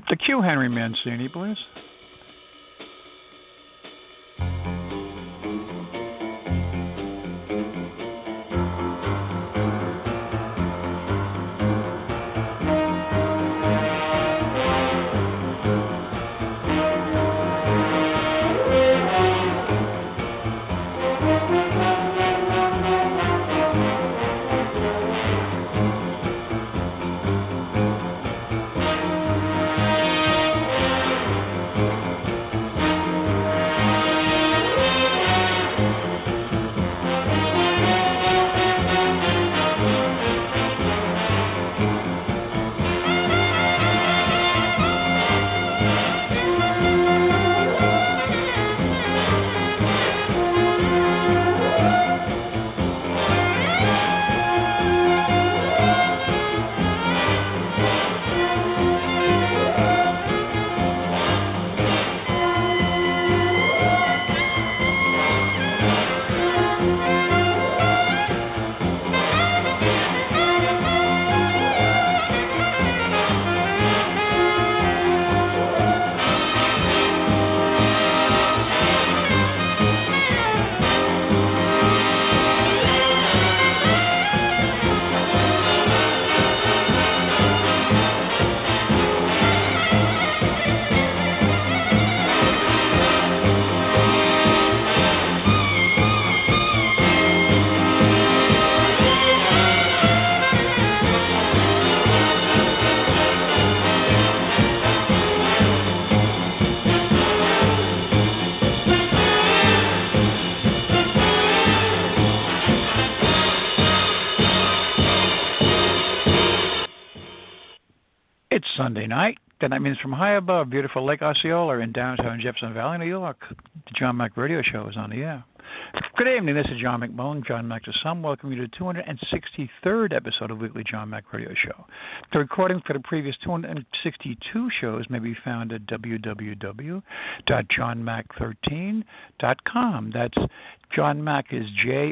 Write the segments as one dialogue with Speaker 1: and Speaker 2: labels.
Speaker 1: The Q Henry Mancini, please. It's Sunday night. That means from high above beautiful Lake Osceola in downtown Jefferson Valley, New York. The John Mack Radio Show is on the air. Good evening. This is John McMullen, John Mack to Some. Welcome you to the 263rd episode of Weekly John Mack Radio Show. The recording for the previous 262 shows may be found at www.johnmac13.com. That's John Mack is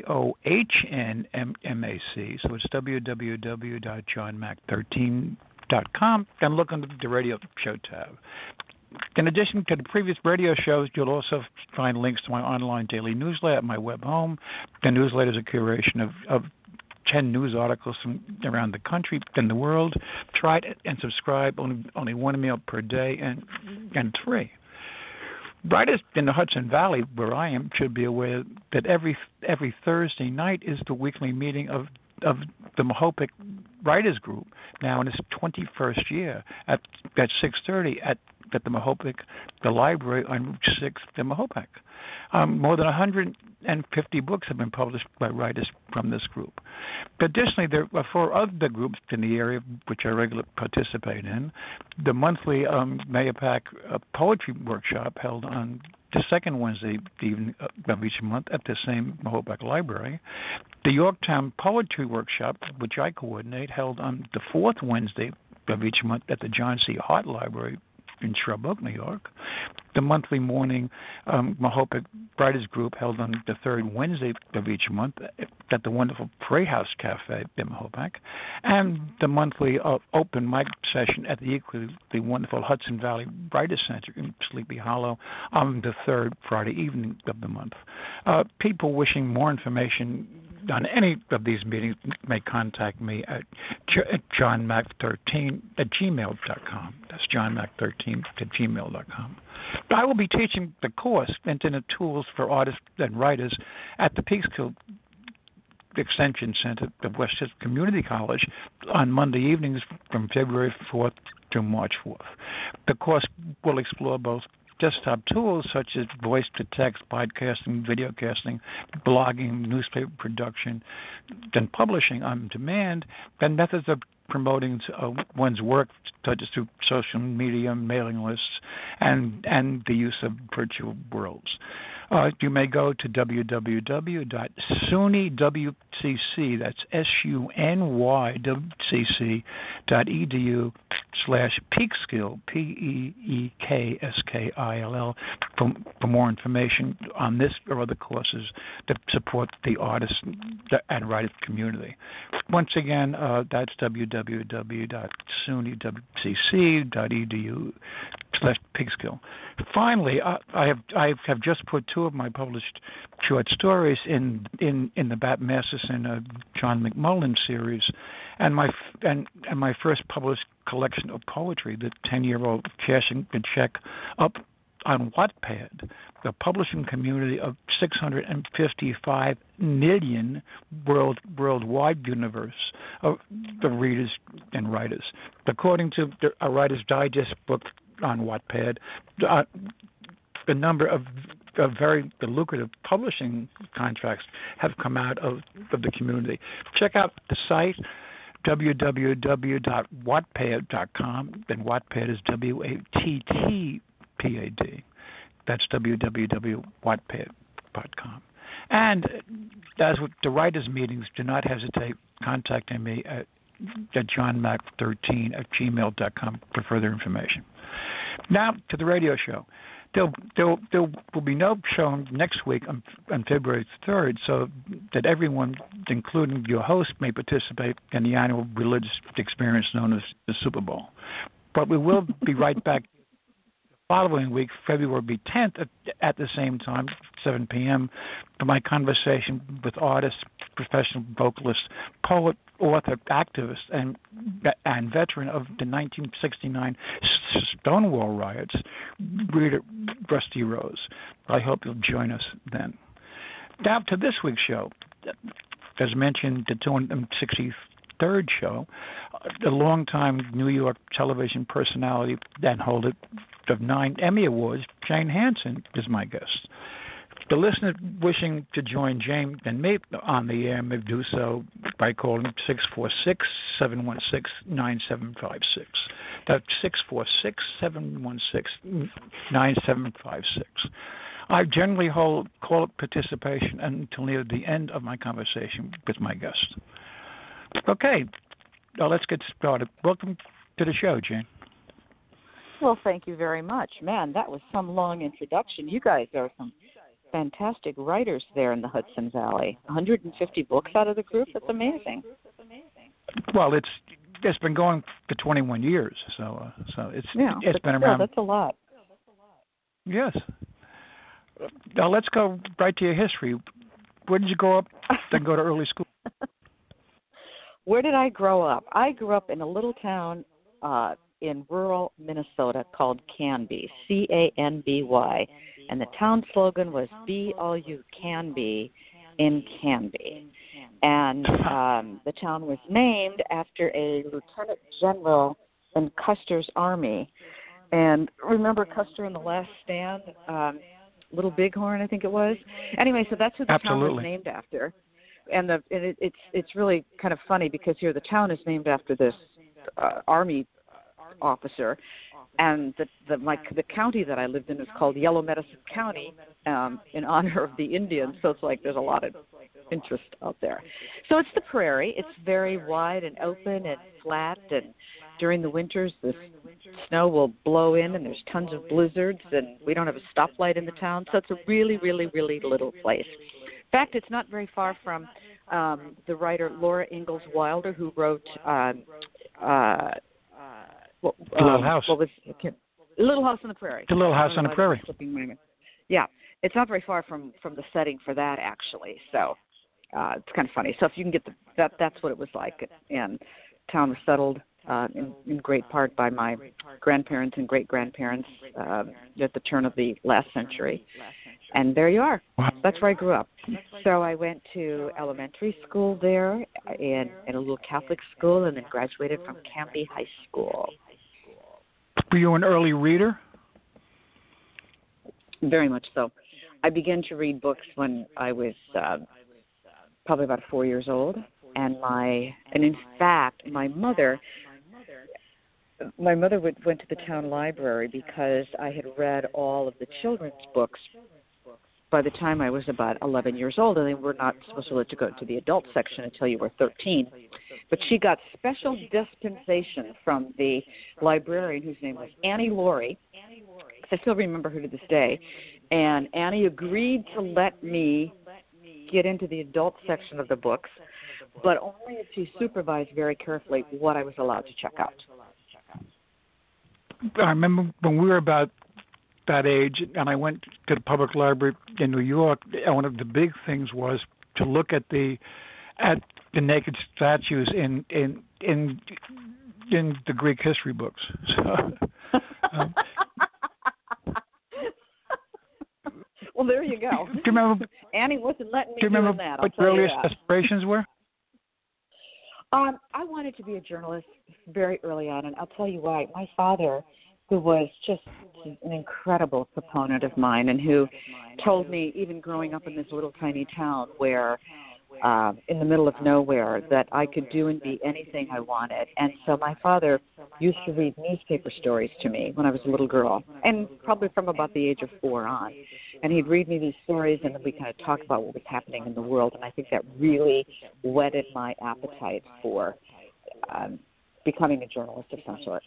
Speaker 1: JOHNMAC, so it's www.johnmac13.com. And look under the radio show tab. In addition to the previous radio shows, you'll also find links to my online daily newsletter at my web home. The newsletter is a curation of 10 news articles from around the country and the world. Try it and subscribe. Only one email per day, and it's free. Writers in the Hudson Valley, where I am, should be aware that every Thursday night is the weekly meeting of the Mahopac Writers Group, now in its 21st year, at 6:30 at the Mahopac, the library on Route 6 in Mahopac. More than 150 books have been published by writers from this group. Additionally, there are 4 other groups in the area which I regularly participate in. The monthly Mahopac Poetry Workshop held on the second Wednesday evening of each month at the same Mahopac Library. The Yorktown Poetry Workshop, which I coordinate, held on the fourth Wednesday of each month at the John C. Hart Library in Shrub Oak, New York. The monthly morning Mahopac Writers Group held on the third Wednesday of each month at the wonderful Prey House Cafe in Mahopac. And the monthly open mic session at the equally wonderful Hudson Valley Writers Center in Sleepy Hollow on the third Friday evening of the month. People wishing more information on any of these meetings may contact me at johnmac13@gmail.com. That's johnmac13@gmail.com. I will be teaching the course, Internet Tools for Artists and Writers, at the Peekskill Extension Center of Westchester Community College on Monday evenings from February 4th to March 4th. The course will explore both desktop tools such as voice-to-text, podcasting, videocasting, blogging, newspaper production, and publishing on demand, and methods of promoting one's work, such as through social media, mailing lists, and the use of virtual worlds. You may go to www.sunywcc, that's sunyWCC.edu/Peekskill, Peekskill, for more information on this or other courses that support the artists and writer community. Once again, that's www.sunywcc.edu/Peekskill. Finally, I have just put two of my published short stories in the Bat Masterson John McMullen series, and my first published collection of poetry, the 10-year-old Cashing the Check, up on Wattpad, the publishing community of 655 million worldwide universe of the readers and writers. According to a Writer's Digest book on Wattpad, the number of very lucrative publishing contracts have come out of the community. Check out the site, www.wattpad.com. Then Wattpad is WATTPAD. That's www.wattpad.com. And as with the writers' meetings, do not hesitate contacting me at johnmac13@gmail.com for further information. Now to the radio show. There will be no show next week on February 3rd, so that everyone, including your host, may participate in the annual religious experience known as the Super Bowl. But we will be right back the following week, February 10th, at the same time, 7 p.m., for my conversation with artist, professional vocalist, poet, author, activist, and veteran of the 1969 Stonewall riots, reader Rusty Rose. I hope you'll join us then. Now to this week's show. As mentioned, the 263rd show, the longtime New York television personality and holder of 9 Emmy Awards, Jane Hansen, is my guest. The listener wishing to join Jane and me on the air may do so by calling 646-716-9756. That's 646-716-9756. I generally hold call participation until near the end of my conversation with my guest. Okay, now let's get started. Welcome to the show, Jane.
Speaker 2: Well, thank you very much. Man, that was some long introduction. You guys are some fantastic writers there in the Hudson Valley. 150 books out of the group. That's amazing.
Speaker 1: Well, it's been going for 21 years, so it's been around.
Speaker 2: That's a lot.
Speaker 1: Yes. Now let's go right to your history. Where did you grow up? Then go to early school.
Speaker 2: Where did I grow up? I grew up in a little town in rural Minnesota called Canby, Canby. And the town slogan was "Be all you can be in Canby." And the town was named after a lieutenant general in Custer's army. And remember Custer in The Last Stand? Little Bighorn, I think it was. Anyway, so that's who the town was named after. And it's really kind of funny because here the town is named after this army officer. And the county that I lived in is called Yellow Medicine County in honor of the Indians. So it's like there's a lot of interest out there. So it's the prairie. It's very wide and open and flat. And during the winters, the snow will blow in and there's tons of blizzards. And we don't have a stoplight in the town. So it's a really, really, really little place. In fact, it's not very far from the writer Laura Ingalls Wilder, who wrote
Speaker 1: Little House.
Speaker 2: Little House on the Prairie.
Speaker 1: The Little House on the Prairie.
Speaker 2: Yeah, it's not very far from the setting for that, actually. So it's kind of funny. So if you can get that's what it was like. And town was settled in great part by my grandparents and great-grandparents at the turn of the last century. And there you are. That's where I grew up. So I went to elementary school there in a little Catholic school and then graduated from Canby High School.
Speaker 1: Were you an early reader?
Speaker 2: Very much so. I began to read books when I was probably about 4 years old. And in fact, my mother went to the town library because I had read all of the children's books by the time I was about 11 years old, and they were not supposed to let you go to the adult section until you were 13. But she got special dispensation from the librarian, whose name was Annie Laurie. I still remember her to this day. And Annie agreed to let me get into the adult section of the books, but only if she supervised very carefully what I was allowed to check out.
Speaker 1: I remember when we were about that age, and I went to the public library in New York, and one of the big things was to look at the naked statues in the Greek history books. So,
Speaker 2: well, there you go.
Speaker 1: Do you remember?
Speaker 2: Annie wasn't letting me
Speaker 1: do you remember
Speaker 2: that.
Speaker 1: what your earliest aspirations were?
Speaker 2: I wanted to be a journalist very early on, and I'll tell you why. My father, who was just an incredible proponent of mine, and who told me, even growing up in this little tiny town where, in the middle of nowhere, that I could do and be anything I wanted. And so my father used to read newspaper stories to me when I was a little girl, and probably from about the age of 4 on. And he'd read me these stories, and then we kind of talk about what was happening in the world. And I think that really whetted my appetite for becoming a journalist of some sort.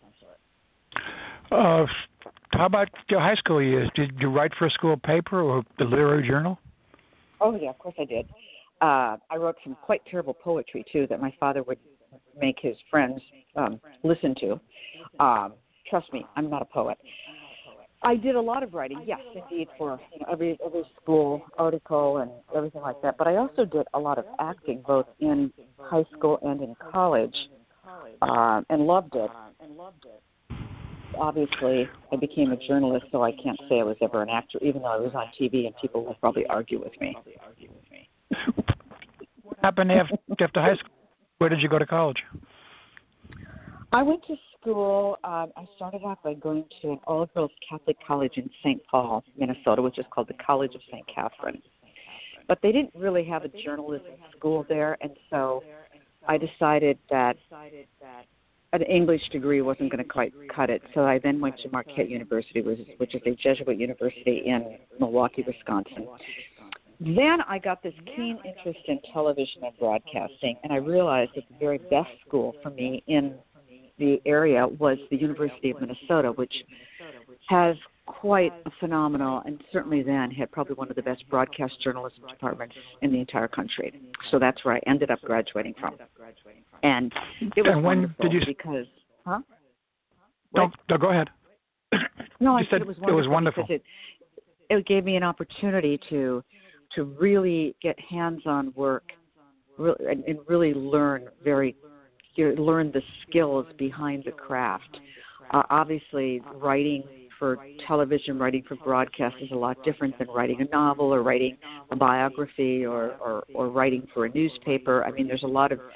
Speaker 1: How about your high school years? Did you write for a school paper or the literary journal?
Speaker 2: Oh, yeah, of course I did. I wrote some quite terrible poetry, too, that my father would make his friends listen to. Trust me, I'm not a poet. I did a lot of writing, yes, indeed, for every school article and everything like that. But I also did a lot of acting, both in high school and in college, and loved it. Obviously, I became a journalist, so I can't say I was ever an actor, even though I was on TV, and people will probably argue with me.
Speaker 1: What happened after high school? Where did you go to college?
Speaker 2: I went to school. I started off by going to an all-girls Catholic college in St. Paul, Minnesota, which is called the College of St. Catherine. But they didn't really have a journalism school there, and so I decided that an English degree wasn't going to quite cut it. So I then went to Marquette University, which is a Jesuit university in Milwaukee, Wisconsin. Then I got this keen interest in television and broadcasting, and I realized that the very best school for me in the area was the University of Minnesota, which has quite a phenomenal, and certainly then had probably one of the best broadcast journalism departments in the entire country. So that's where I ended up graduating from. And it was wonderful because,
Speaker 1: No, go ahead.
Speaker 2: No, I
Speaker 1: you said
Speaker 2: it was wonderful because it gave me an opportunity to really get hands-on work, and really learn the skills behind the craft. Obviously, writing for television, writing for broadcast is a lot different than writing a novel or writing a biography or writing for a newspaper. I mean, there's a lot of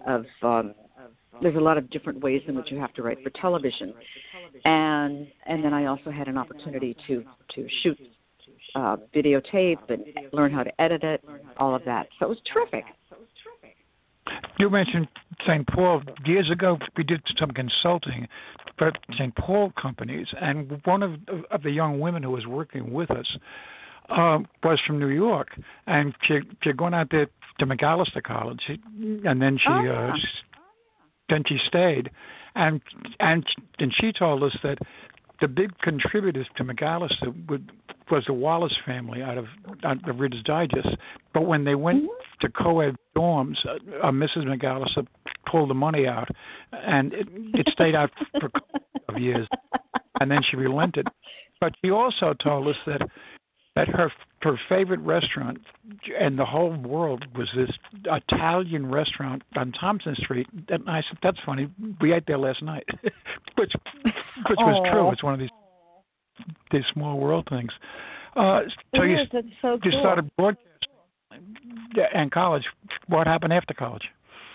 Speaker 2: different ways in which you have to write for television, and then I also had an opportunity to shoot videotape and learn how to edit it, all of that. So it was terrific.
Speaker 1: You mentioned St. Paul. Years ago, we did some consulting for St. Paul companies, and one of the young women who was working with us was from New York, and she had gone out there to Macalester College, and then she stayed, and she told us that the big contributors to Macalester was the Wallace family out of Reader's Digest. But when they went to co-ed dorms, Mrs. Macalester pulled the money out, and it stayed out for a couple of years, and then she relented. But she also told us that her favorite restaurant in the whole world was this Italian restaurant on Thompson Street. And I said, "That's funny. We ate there last night," which was true. It's one of these small world things. So you started broadcasting in college. What happened after college?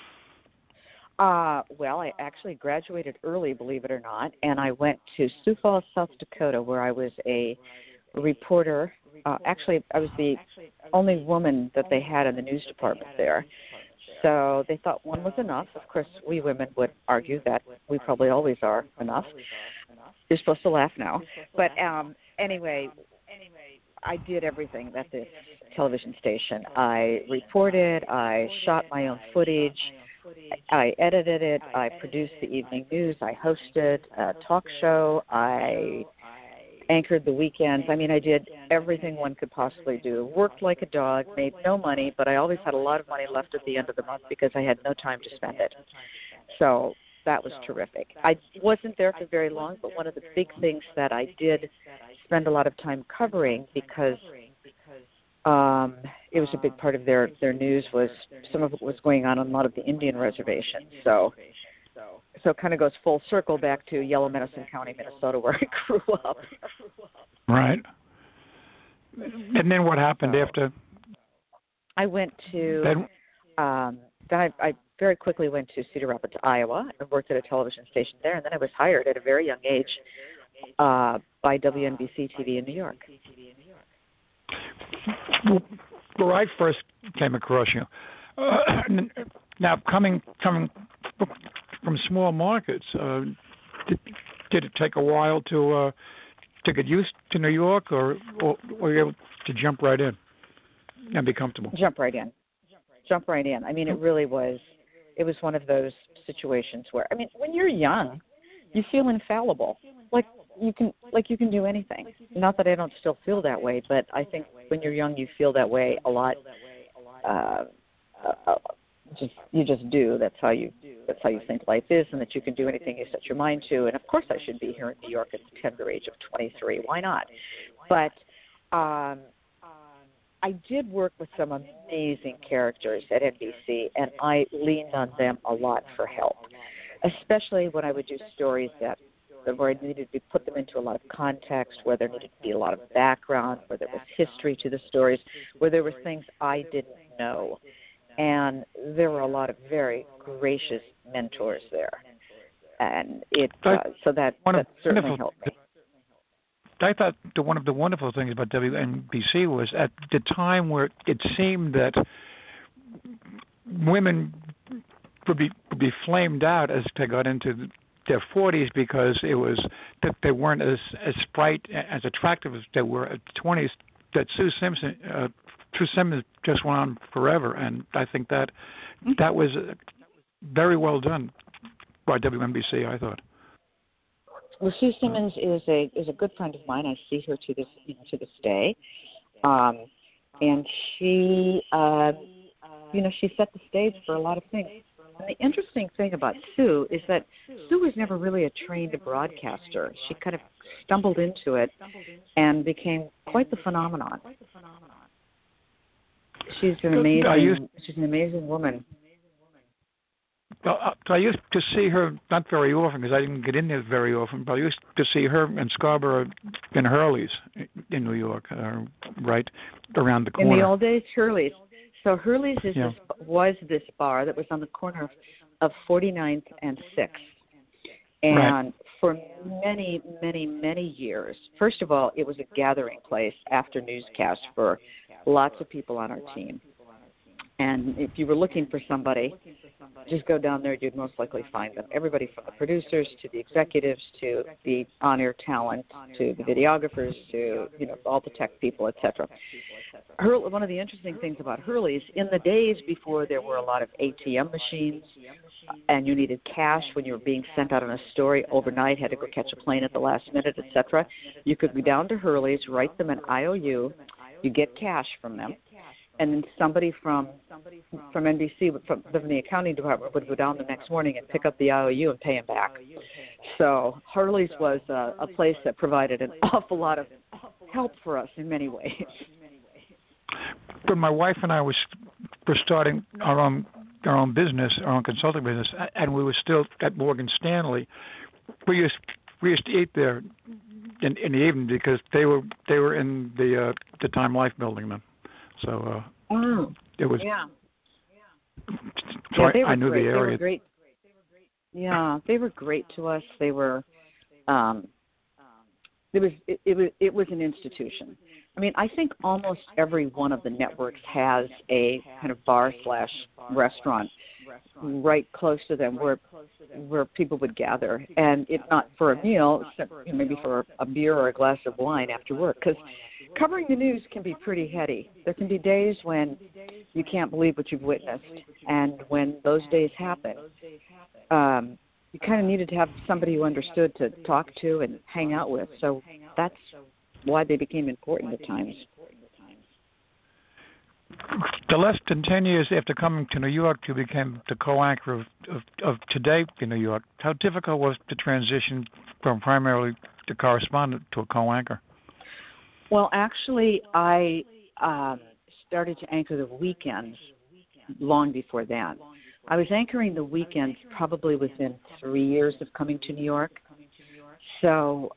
Speaker 2: Well, I actually graduated early, believe it or not, and I went to Sioux Falls, South Dakota, where I was a reporter. Actually, I was the only woman that they had in the news department there. So they thought one was enough. Of course, we women would argue that we probably always are enough. You're supposed to laugh now. But anyway, I did everything at this television station. I reported, I shot my own footage, I edited it, I produced the evening news, I hosted a talk show, I anchored the weekends. I mean, I did everything one could possibly do. Worked like a dog, made no money, but I always had a lot of money left at the end of the month because I had no time to spend it. So that was terrific. I wasn't there for very long, but one of the big things that I did spend a lot of time covering, because it was a big part of their news, was some of it was going on a lot of the Indian reservations. So it kind of goes full circle back to Yellow Medicine County, Minnesota, where I grew up.
Speaker 1: Right. And then what happened after?
Speaker 2: I went to, then I very quickly went to Cedar Rapids, Iowa, and worked at a television station there. And then I was hired at a very young age by WNBC TV in New York.
Speaker 1: Where I first came across you, now coming from small markets, did it take a while to get used to New York, or were you able to jump right in and be comfortable?
Speaker 2: Jump right in. I mean, it really was. It was one of those situations where, I mean, when you're young, you feel infallible, like you can do anything. Not that I don't still feel that way, but I think when you're young, you feel that way a lot. You just do. That's how you think life is, and that you can do anything you set your mind to. And of course, I should be here in New York at the tender age of 23. Why not? But I did work with some amazing characters at NBC, and I leaned on them a lot for help, especially when I would do stories where I needed to put them into a lot of context, where there needed to be a lot of background, where there was history to the stories, where there were things I didn't know. And there were a lot of very gracious mentors there. And so that certainly helped me.
Speaker 1: I thought one of the wonderful things about WNBC was at the time where it seemed that women would be flamed out as they got into their 40s, because it was that they weren't as bright, as attractive as they were at 20s. That Sue Simpson just went on forever, and I think that was very well done by WNBC, I thought.
Speaker 2: Well, Sue Simmons is a good friend of mine. I see her to this day, and she she set the stage for a lot of things. And the interesting thing about Sue is that Sue was never really a trained broadcaster. She kind of stumbled into it and became quite the phenomenon. She's an amazing woman.
Speaker 1: I used to see her, not very often because I didn't get in there very often, but I used to see her in Scarborough in Hurley's in New York, right around the corner.
Speaker 2: In the old days, Hurley's. So Hurley's was this bar that was on the corner of 49th and 6th. And for many, many, many years, first of all, it was a gathering place after newscasts for lots of people on our team. And if you were looking for somebody, just go down there, you'd most likely find them. Everybody from the producers to the executives to the on-air talent to the videographers to all the tech people, etc. One of the interesting things about Hurley's, in the days before there were a lot of ATM machines and you needed cash when you were being sent out on a story overnight, had to go catch a plane at the last minute, etc., you could go down to Hurley's, write them an IOU, you get cash from them, and then somebody from NBC, from the accounting department, would go down the next morning and pick up the IOU and pay him back. So Hurley's was a place that provided an awful lot of help for us in many ways.
Speaker 1: But my wife and I were starting our own business, our own consulting business, and we were still at Morgan Stanley. We used to eat there in the evening because they were in the Time Life building then. So it was. Yeah. So I knew the area. They were great.
Speaker 2: Yeah, they were great to us. They were. It was an institution. I mean, I think almost every one of the networks has a kind of bar/restaurant right close to them where people would gather, and if not for a meal, maybe for a beer or a glass of wine after work, because covering the news can be pretty heady. There can be days when you can't believe what you've witnessed, and when those days happen, you kind of needed to have somebody who understood to talk to and hang out with. So that's why they became important at times.
Speaker 1: The less than 10 years after coming to New York, you became the co-anchor of Today in New York. How difficult was the transition from primarily the correspondent to a co-anchor?
Speaker 2: Well, actually, I started to anchor the weekends long before that. I was anchoring the weekends probably within 3 years of coming to New York. So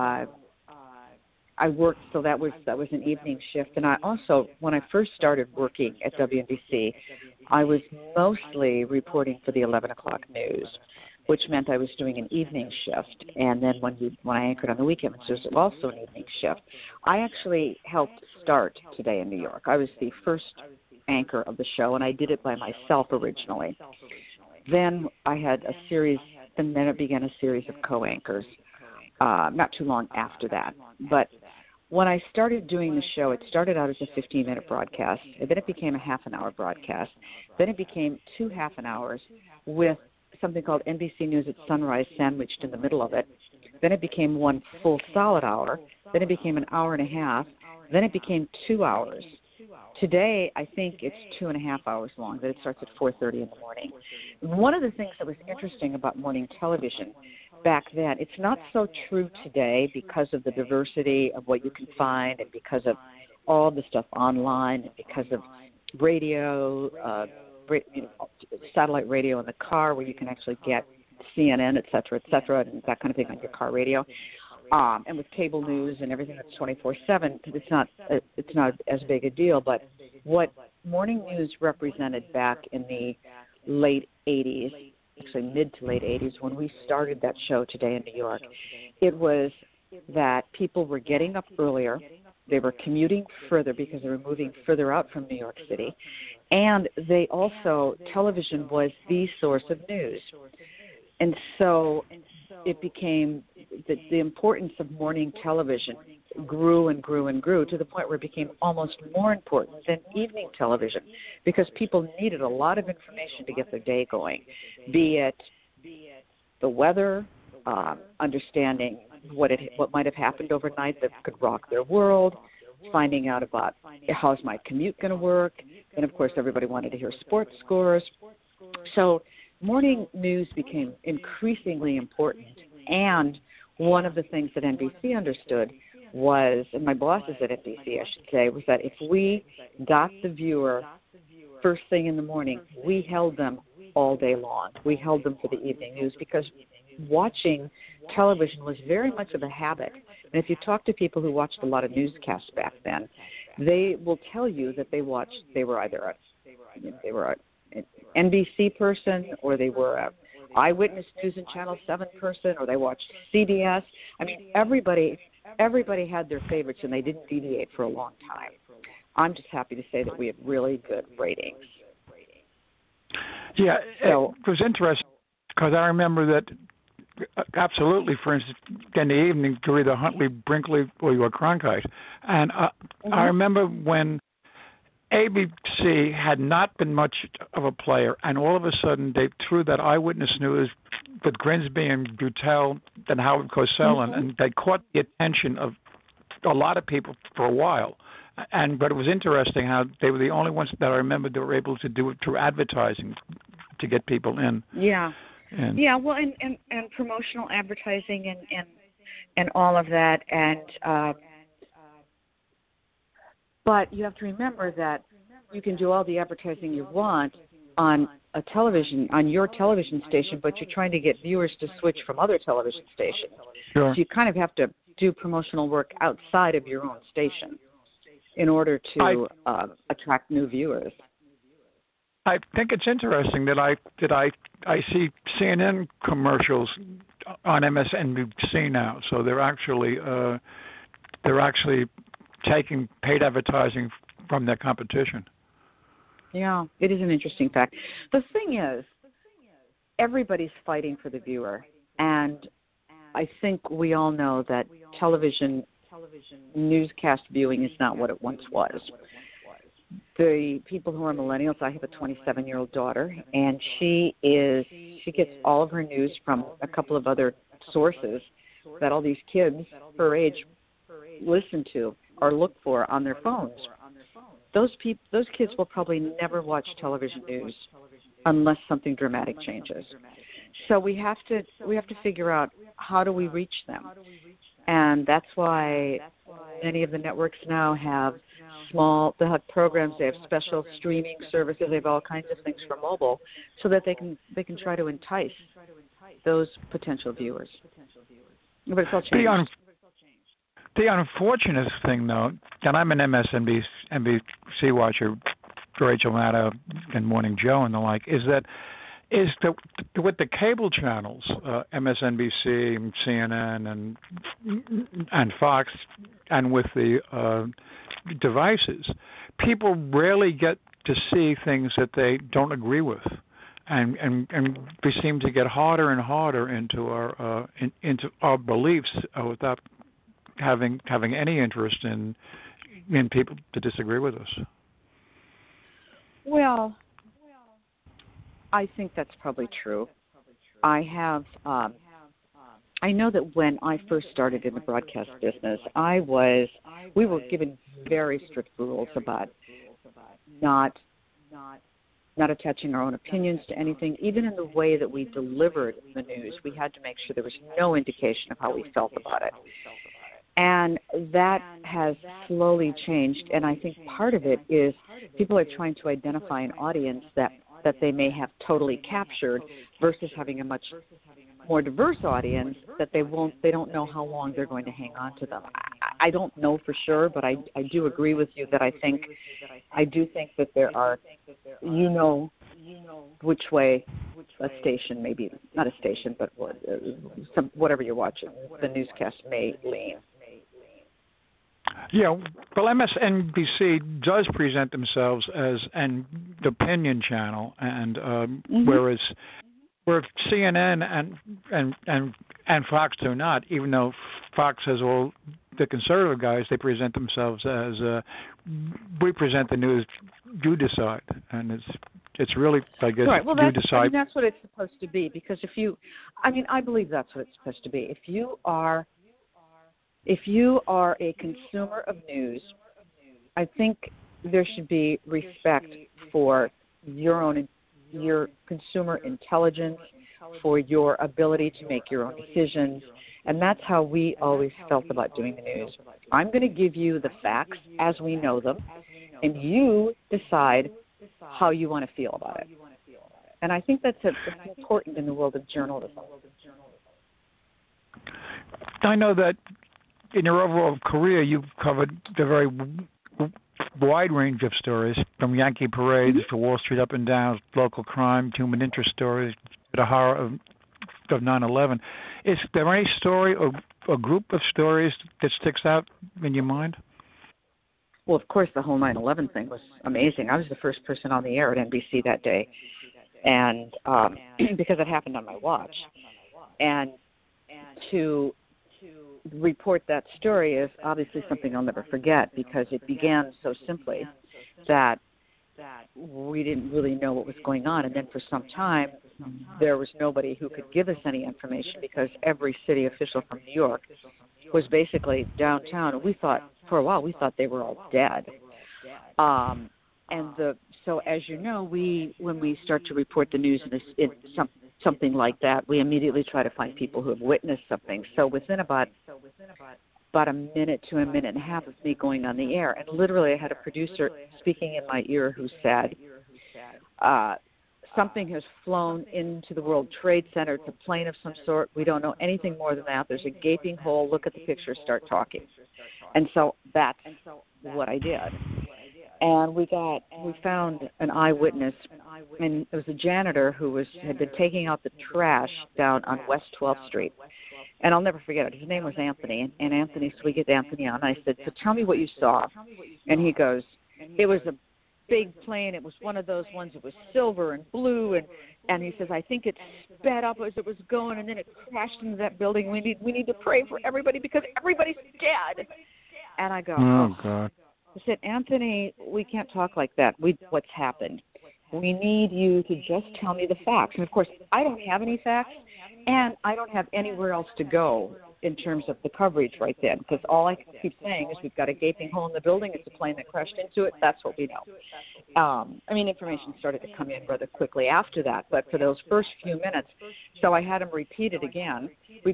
Speaker 2: I worked, so that was an evening shift. And I also, when I first started working at WNBC, I was mostly reporting for the 11 o'clock news, which meant I was doing an evening shift. And then when I anchored on the weekends, there was also an evening shift. I actually helped start Today in New York. I was the first anchor of the show, and I did it by myself originally. Then I had a series, and then it began a series of co-anchors, not too long after that. But when I started doing the show, it started out as a 15-minute broadcast, and then it became a half-an-hour broadcast. Then it became 2 half-an-hours with something called NBC News at Sunrise sandwiched in the middle of it. Then it became one full solid hour. Then it became an hour and a half. Then it became 2 hours. Today, I think it's 2.5 hours long, that it starts at 4:30 in the morning. One of the things that was interesting about morning television back then, it's not so true today because of the diversity of what you can find and because of all the stuff online and because of radio, satellite radio in the car where you can actually get CNN, et cetera, and that kind of thing on your car radio. And with cable news and everything that's 24/7, it's not as big a deal. But what morning news represented back in the late 80s, actually mid to late 80s, when we started that show Today in New York, it was that people were getting up earlier. They were commuting further because they were moving further out from New York City. And they also, television was the source of news. And so it became, the importance of morning television grew and grew and grew to the point where it became almost more important than evening television because people needed a lot of information to get their day going, be it the weather, understanding what might have happened overnight that could rock their world, finding out about how's my commute going to work, and of course everybody wanted to hear sports scores. So morning news became increasingly important, and one of the things that NBC understood was, and my bosses at NBC, I should say, was that if we got the viewer first thing in the morning, we held them all day long. We held them for the evening news because watching television was very much of a habit. And if you talk to people who watched a lot of newscasts back then, they will tell you that they were either an NBC person, or they were a Eyewitness News and Channel 7 person, or they watched CBS. I mean, everybody had their favorites, and they didn't deviate for a long time. I'm just happy to say that we had really good ratings.
Speaker 1: Yeah, so, it was interesting because I remember that absolutely, for instance, in the evening, you're either Huntley, Brinkley, or you were Cronkite. And I remember when ABC had not been much of a player, and all of a sudden they threw that Eyewitness News with Grinsby and Butel and Howard Cosell, and they caught the attention of a lot of people for a while. But it was interesting how they were the only ones that I remember that were able to do it through advertising to get people in.
Speaker 2: Yeah. Well, and promotional advertising and all of that, and but you have to remember that you can do all the advertising you want on your television station, but you're trying to get viewers to switch from other television stations.
Speaker 1: Sure.
Speaker 2: So you kind of have to do promotional work outside of your own station in order to attract new viewers.
Speaker 1: I think it's interesting that I see CNN commercials on MSNBC now. So they're actually taking paid advertising from their competition.
Speaker 2: Yeah, it is an interesting fact. The thing is, everybody's fighting for the viewer, and I think we all know that television newscast viewing is not what it once was. The people who are millennials, I have a 27-year-old daughter, and she gets all of her news from a couple of other sources that all these kids her age listen to or look for on their phones. Those kids will probably never watch television news unless something dramatic changes. So we have to figure out how do we reach them, and that's why many of the networks now have they have programs, they have special streaming services, they have all kinds of things for mobile, so that they can try to entice those potential viewers. But it's all changed.
Speaker 1: The unfortunate thing, though, and I'm an MSNBC watcher, Rachel Maddow and Morning Joe and the like, is that with the cable channels, MSNBC, CNN, and Fox, and with the devices, people rarely get to see things that they don't agree with, and we seem to get harder and harder into our beliefs without having any interest in people to disagree with us.
Speaker 2: Well, I think that's probably true. I know that when I first started in the broadcast business, we were given very strict rules about not attaching our own opinions to anything. Even in the way that we delivered the news, we had to make sure there was no indication of how we felt about it. And that has slowly changed, and I think part of it is people are trying to identify an audience that they may have totally captured versus having a much more diverse audience that they don't know how long they're going to hang on to them. I don't know for sure, but I do agree with you that I do think that there are, which way a station, maybe not a station, but whatever you're watching, the newscast may lean.
Speaker 1: Yeah, well, MSNBC does present themselves as an opinion channel, and whereas CNN and Fox do not, even though Fox has all the conservative guys, they present themselves as we present the news, you decide, and it's really, I guess,
Speaker 2: right. Well,
Speaker 1: you decide.
Speaker 2: that's what it's supposed to be, because I believe that's what it's supposed to be. If you are a consumer of news, I think there should be respect for your consumer intelligence, for your ability to make your own decisions, and that's how we always felt about doing the news. I'm going to give you the facts as we know them, and you decide how you want to feel about it. And I think that's important in the world of journalism.
Speaker 1: I know that in your overall career, you've covered a very wide range of stories, from Yankee parades to Wall Street up and down, local crime, human interest stories, the horror of 9/11. Is there any story or a group of stories that sticks out in your mind?
Speaker 2: Well, of course, the whole 9/11 thing was amazing. I was the first person on the air at NBC that day, and because it happened on my watch. And to report that story is obviously something I'll never forget, because it began so simply that we didn't really know what was going on, and then for some time there was nobody who could give us any information, because every city official from New York was basically downtown, and for a while we thought they were all dead. So as you know, when we start to report the news in something like that, we immediately try to find people who have witnessed something. So within about a minute to a minute and a half of me going on the air, and literally I had a producer speaking in my ear who said, something has flown into the World Trade Center. It's a plane of some sort. We don't know anything more than that. There's a gaping hole. Look at the picture. Start talking. And so that's what I did. And we found an eyewitness, and it was a janitor who had been taking out the trash down on West 12th Street. And I'll never forget it. His name was Anthony. And Anthony, so we get Anthony on. I said, so tell me what you saw. And he goes, it was a big plane. It was one of those ones. It was silver and blue. And he says, I think it sped up as it was going, and then it crashed into that building. We need to pray for everybody, because everybody's dead. And I go,
Speaker 1: Oh, God.
Speaker 2: I said, Anthony, we can't talk like that. What's happened? We need you to just tell me the facts. And, of course, I don't have any facts, and I don't have anywhere else to go in terms of the coverage right then, because all I keep saying is we've got a gaping hole in the building. It's a plane that crashed into it. That's what we know. Information started to come in rather quickly after that, but for those first few minutes, so I had him repeat it again.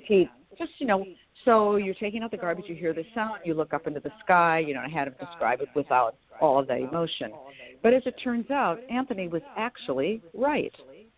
Speaker 2: So you're taking out the garbage, you hear the sound, you look up into the sky, I had him describe it without all of the emotion. But as it turns out, Anthony was actually right.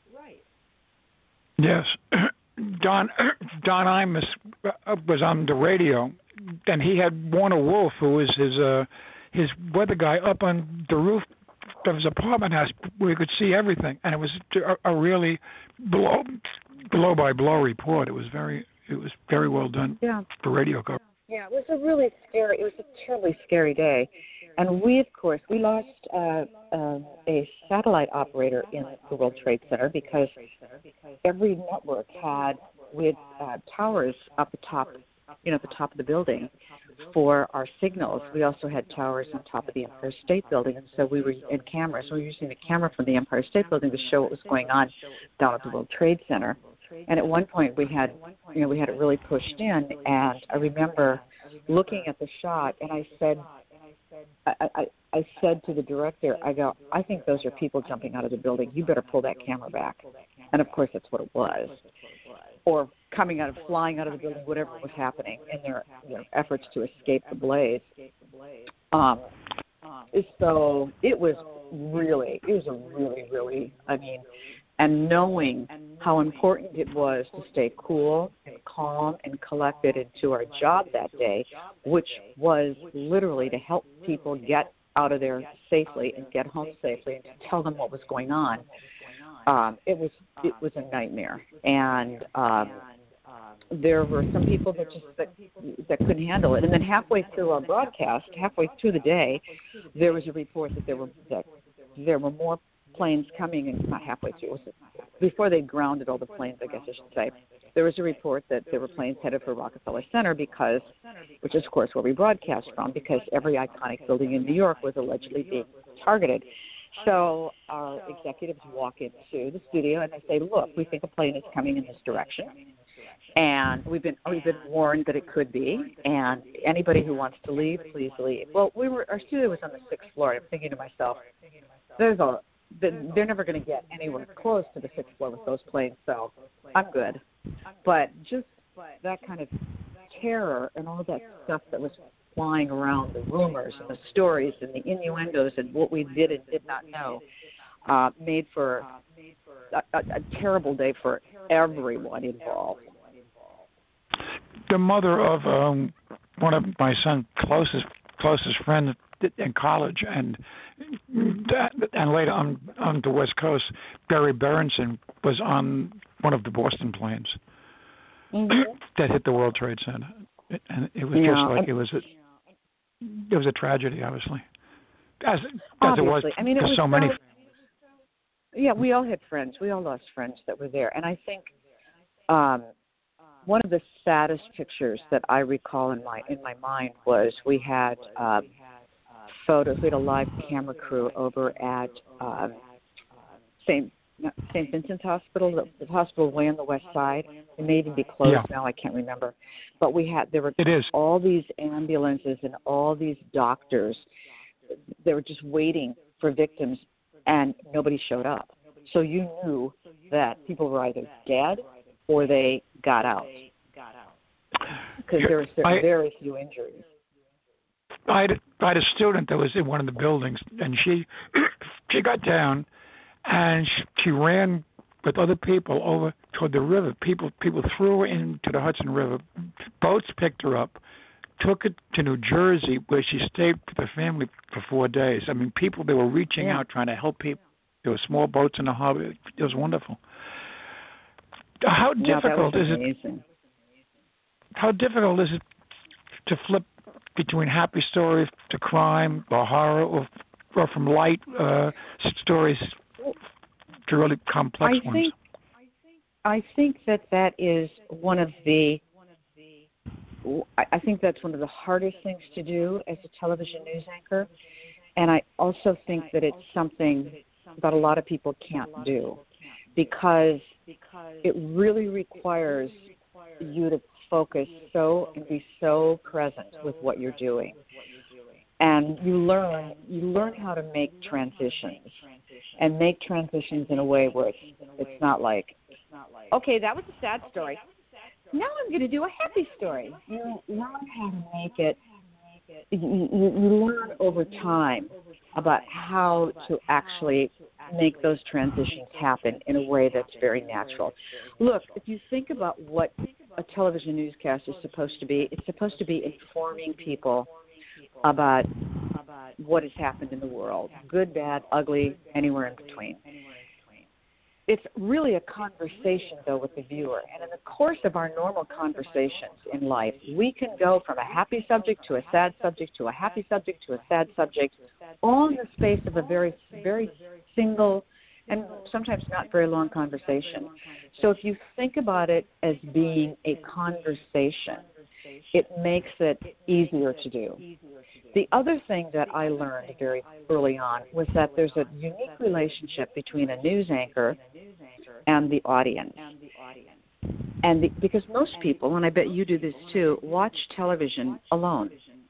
Speaker 1: Yes. Don Imus was on the radio, and he had Warner Wolf, who was his weather guy, up on the roof of his apartment house where he could see everything, and it was a really blow by blow report. It was very well done.
Speaker 2: Yeah.
Speaker 1: For radio coverage.
Speaker 2: Yeah, it was a terribly scary day. And we lost a satellite operator in the World Trade Center because every network we had towers up the top, at the top of the building for our signals. We also had towers on top of the Empire State Building, and so we were in cameras. We were using the camera from the Empire State Building to show what was going on down at the World Trade Center. And at one point we had it really pushed in, and I remember looking at the shot, and I said, I said to the director, I think those are people jumping out of the building. You better pull that camera back. And of course that's what it was. Or flying out of the building, whatever was happening in their efforts to escape the blaze. So it was really, and knowing how important it was to stay cool and calm and collected into our job that day, which was literally to help people get out of there safely and get home safely and to tell them what was going on. It was a nightmare, and there were some people that couldn't handle it. And then halfway through our broadcast, halfway through the day, there was a report that there were more planes coming, and not halfway through, before they grounded all the planes, I guess I should say. There was a report that there were planes headed for Rockefeller Center which is of course where we broadcast from, because every iconic building in New York was allegedly being targeted. So our executives walk into the studio and they say, look, we think a plane is coming in this direction. And we've been warned that it could be, and anybody who wants to leave, please leave. Well, our studio was on the 6th floor, and I'm thinking to myself, they're never going to get anywhere close to the 6th floor with those planes, so I'm good. But just that kind of terror and all that stuff that was flying around, the rumors and the stories and the innuendos and what we did and did not know, made for a terrible day for everyone involved.
Speaker 1: The mother of one of my son's closest friends in college, and later on the West Coast, Barry Berenson was on one of the Boston planes that hit the World Trade Center, and it was just like it was a tragedy, obviously, as it was for so many.
Speaker 2: Yeah, we all had friends. We all lost friends that were there, and I think one of the saddest pictures that I recall in my mind was we had photos. We had a live camera crew over at St. Vincent's Hospital, the hospital way on the west side. It may even be closed now. I can't remember. But there were all these ambulances and all these doctors. They were just waiting for victims, and nobody showed up. So you knew that people were either dead or they got out, because there were very few injuries.
Speaker 1: I had a student that was in one of the buildings, and she got down, and she ran with other people over toward the river. People threw her into the Hudson River. Boats picked her up, took it to New Jersey, where she stayed with her family for 4 days. They were reaching out, trying to help people. There were small boats in the harbor. It was wonderful. How difficult is it? How difficult is it to flip between happy stories to crime or horror, or from light stories to really complex ones?
Speaker 2: I think that is one of the I think that's one of the hardest things to do as a television news anchor. And I also think that it's something that a lot of people can't do because it really requires you to focus and be so present with what you're doing. And you learn how to make transitions and make transitions in a way where it's not like, okay, that was a sad story. Now I'm going to do a happy story. You learn how to make it. You learn over time about how to actually make those transitions happen in a way that's very natural. Look, if you think about what a television newscast is supposed to be, it's supposed to be informing people about what has happened in the world, good, bad, ugly, anywhere in between. It's really a conversation, though, with the viewer. And in the course of our normal conversations in life, we can go from a happy subject to a sad subject to a happy subject to a sad subject, all in the space of a very, very single and sometimes not very long conversation. So if you think about it as being a conversation, it makes it easier to do. The other thing that I learned very early on was that there's a unique relationship between a news anchor and the audience. And because most people, and I bet you do this too, watch television alone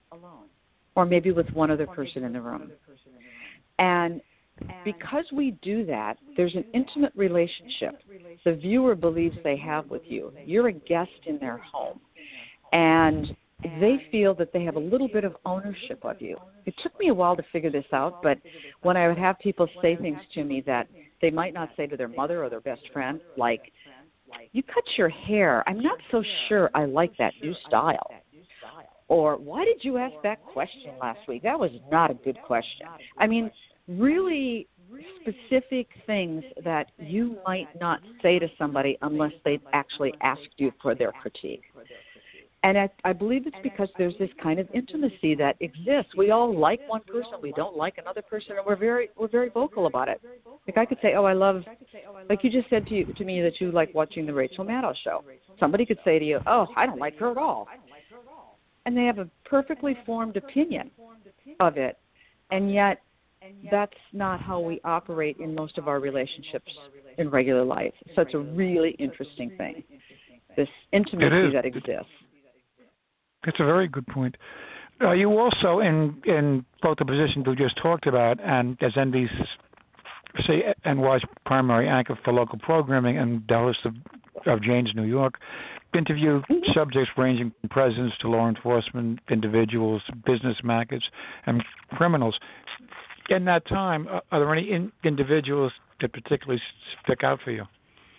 Speaker 2: or maybe with one other person in the room. And because we do that, there's an intimate relationship the viewer believes they have with you. You're a guest in their home. And they feel that they have a little bit of ownership of you. It took me a while to figure this out, but when I would have people say things to me that they might not say to their mother or their best friend, like, you cut your hair. I'm not so sure I like that new style. Or, why did you ask that question last week? That was not a good question. I mean, really specific things that you might not say to somebody unless they've actually asked you for their critique. And I believe it's because there's this kind of intimacy that exists. We all like one person, we don't like another person, and we're very vocal about it. Like I could say, oh, I love, like you just said to me that you like watching the Rachel Maddow show. Somebody could say to you, oh, I don't like her at all. And they have a perfectly formed opinion of it, and yet that's not how we operate in most of our relationships in regular life. So it's a really interesting thing, this intimacy that exists.
Speaker 1: It's a very good point. You also, in both the positions we just talked about, and as NY's primary anchor for local programming and the host of Jane's New York, interview subjects ranging from presidents to law enforcement, individuals, business magnates, and criminals. In that time, are there any individuals that particularly stick out for you?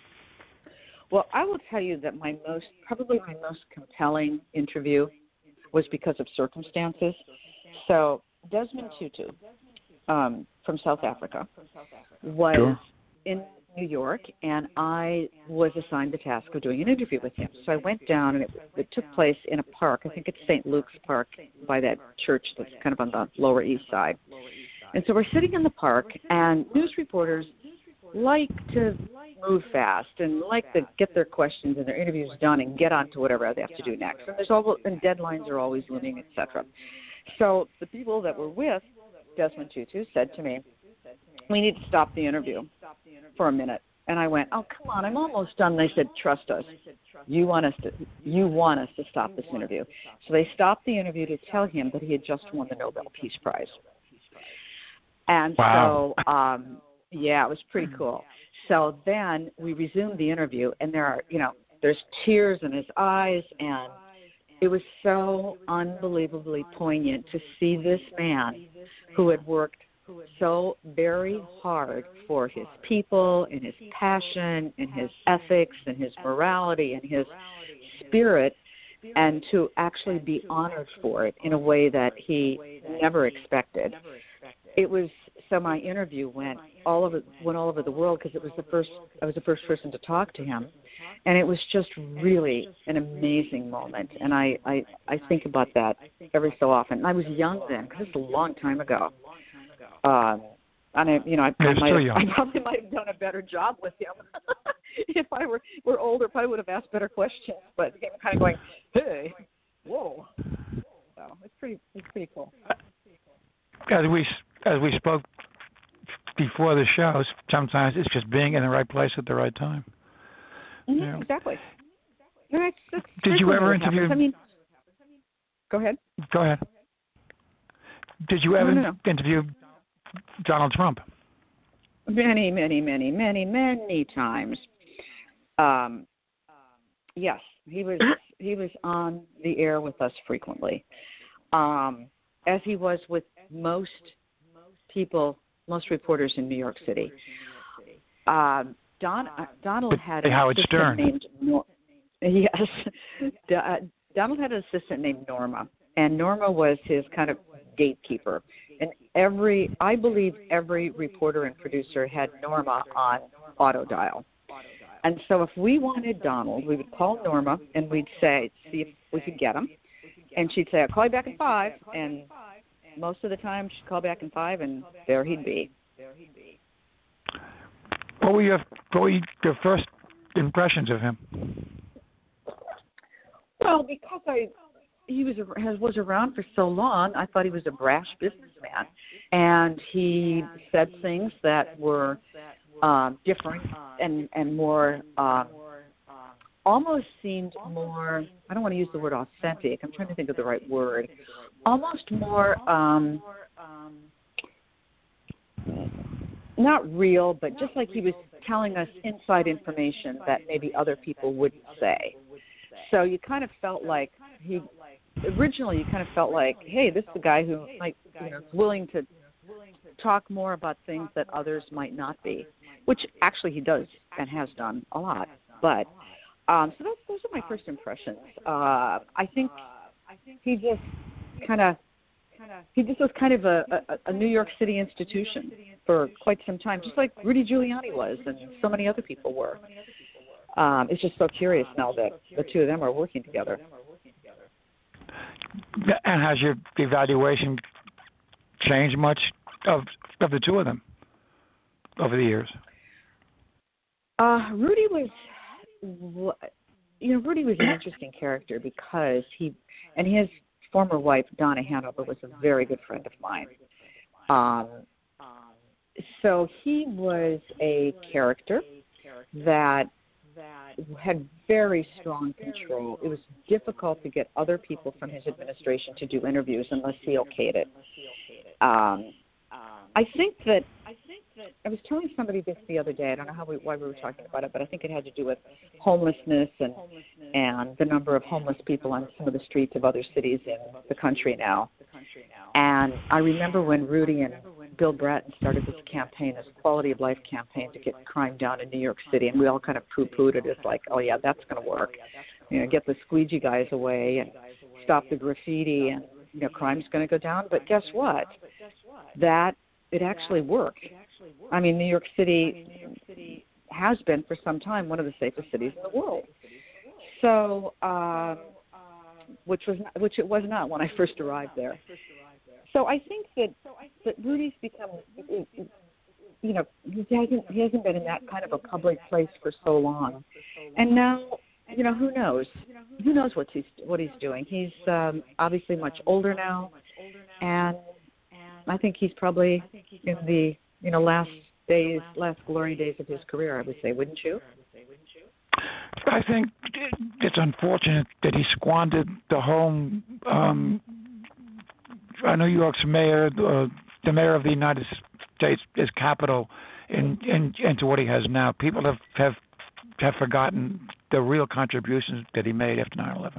Speaker 2: Well, I will tell you that probably my most compelling interview was because of circumstances. So Desmond Tutu from South Africa was in New York, and I was assigned the task of doing an interview with him. So I went down, and it took place in a park. I think it's St. Luke's Park by that church that's kind of on the Lower East Side. And so we're sitting in the park, and news reporters like to move fast and like to get their questions and their interviews done and get on to whatever they have to do next. And deadlines are always looming, etc. So the people that were with Desmond Tutu said to me, we need to stop the interview for a minute. And I went, oh, come on, I'm almost done. And they said, trust us. You want us to stop this interview. So they stopped the interview to tell him that he had just won the Nobel Peace Prize. And
Speaker 1: wow.
Speaker 2: So, yeah, it was pretty cool. So then we resumed the interview, and there's tears in his eyes, and it was so unbelievably poignant to see this man who had worked so very hard for his people and his passion and his ethics and his morality and his spirit, and to actually be honored for it in a way that he never expected. It was so my interview went all over the world because I was the first person to talk to him, and it was just really an amazing moment. And I think about that every so often. And I was young then because it's a long time ago. And I probably might have done a better job with him if I were older. Probably would have asked better questions. But I'm kind of going, hey, whoa. So it's pretty cool.
Speaker 1: As we spoke before the show, sometimes it's just being in the right place at the right time.
Speaker 2: Mm-hmm,
Speaker 1: Yeah.
Speaker 2: Exactly. No, that's
Speaker 1: Did you ever interview?
Speaker 2: I mean, go ahead.
Speaker 1: Go ahead. Did you ever
Speaker 2: No.
Speaker 1: interview Donald Trump?
Speaker 2: Many times. Yes, he was on the air with us frequently, as he was with most reporters in New York City. Donald had an
Speaker 1: Howard
Speaker 2: assistant
Speaker 1: Stern.
Speaker 2: named Donald had an assistant named Norma, and Norma was his kind of gatekeeper. And I believe every reporter and producer had Norma on auto dial. And so if we wanted Donald, we would call Norma and we'd see if we could get him. And she'd say, I'll call you back in 5. And most of the time she'd call back in 5, and there he'd be.
Speaker 1: What were your first impressions of him?
Speaker 2: Well, because he was around for so long, I thought he was a brash businessman, and he said things that were different and more almost seemed more. I don't want to use the word authentic. I'm trying to think of the right word. Almost more. Not real, but just like he was telling us inside information that maybe other people wouldn't say. So you kind of felt like originally, hey, this is the guy who is willing to talk more about things that others might not be, which actually he does and has done a lot. But so those are my first impressions. I think he just was kind of a New York City institution for quite some time, just like Rudy Giuliani was and so many other people were. It's just so curious now that the two of them are working together.
Speaker 1: And has your evaluation changed much of the two of them over the years?
Speaker 2: Rudy was an interesting character because his former wife, Donna Hanover, was a very good friend of mine. So he was a character that had very strong control. It was difficult to get other people from his administration to do interviews unless he okayed it. I think that I was telling somebody this the other day. I don't know why we were talking about it, but I think it had to do with homelessness and the number of homeless people on some of the streets of other cities in the country now. And I remember when Rudy and Bill Bratton started this campaign, this quality of life campaign to get crime down in New York City, and we all kind of poo-pooed it as like, oh yeah, that's going to work. Get the squeegee guys away and stop the graffiti, and crime's going to go down. But guess what? It actually worked. I mean, New York City has been for some time one of the safest cities in the world. So, which it was not when I first arrived there. So I think that Rudy's become, he hasn't been in that kind of a public place for so long, and now, who knows? Who knows what he's doing? He's obviously much older now, and I think he's probably in the last glory days of his career, I would say, wouldn't you?
Speaker 1: I think it's unfortunate that he squandered the home. New York's mayor, the mayor of the United States, his capital, into what he has now. People have forgotten the real contributions that he made after 9/11.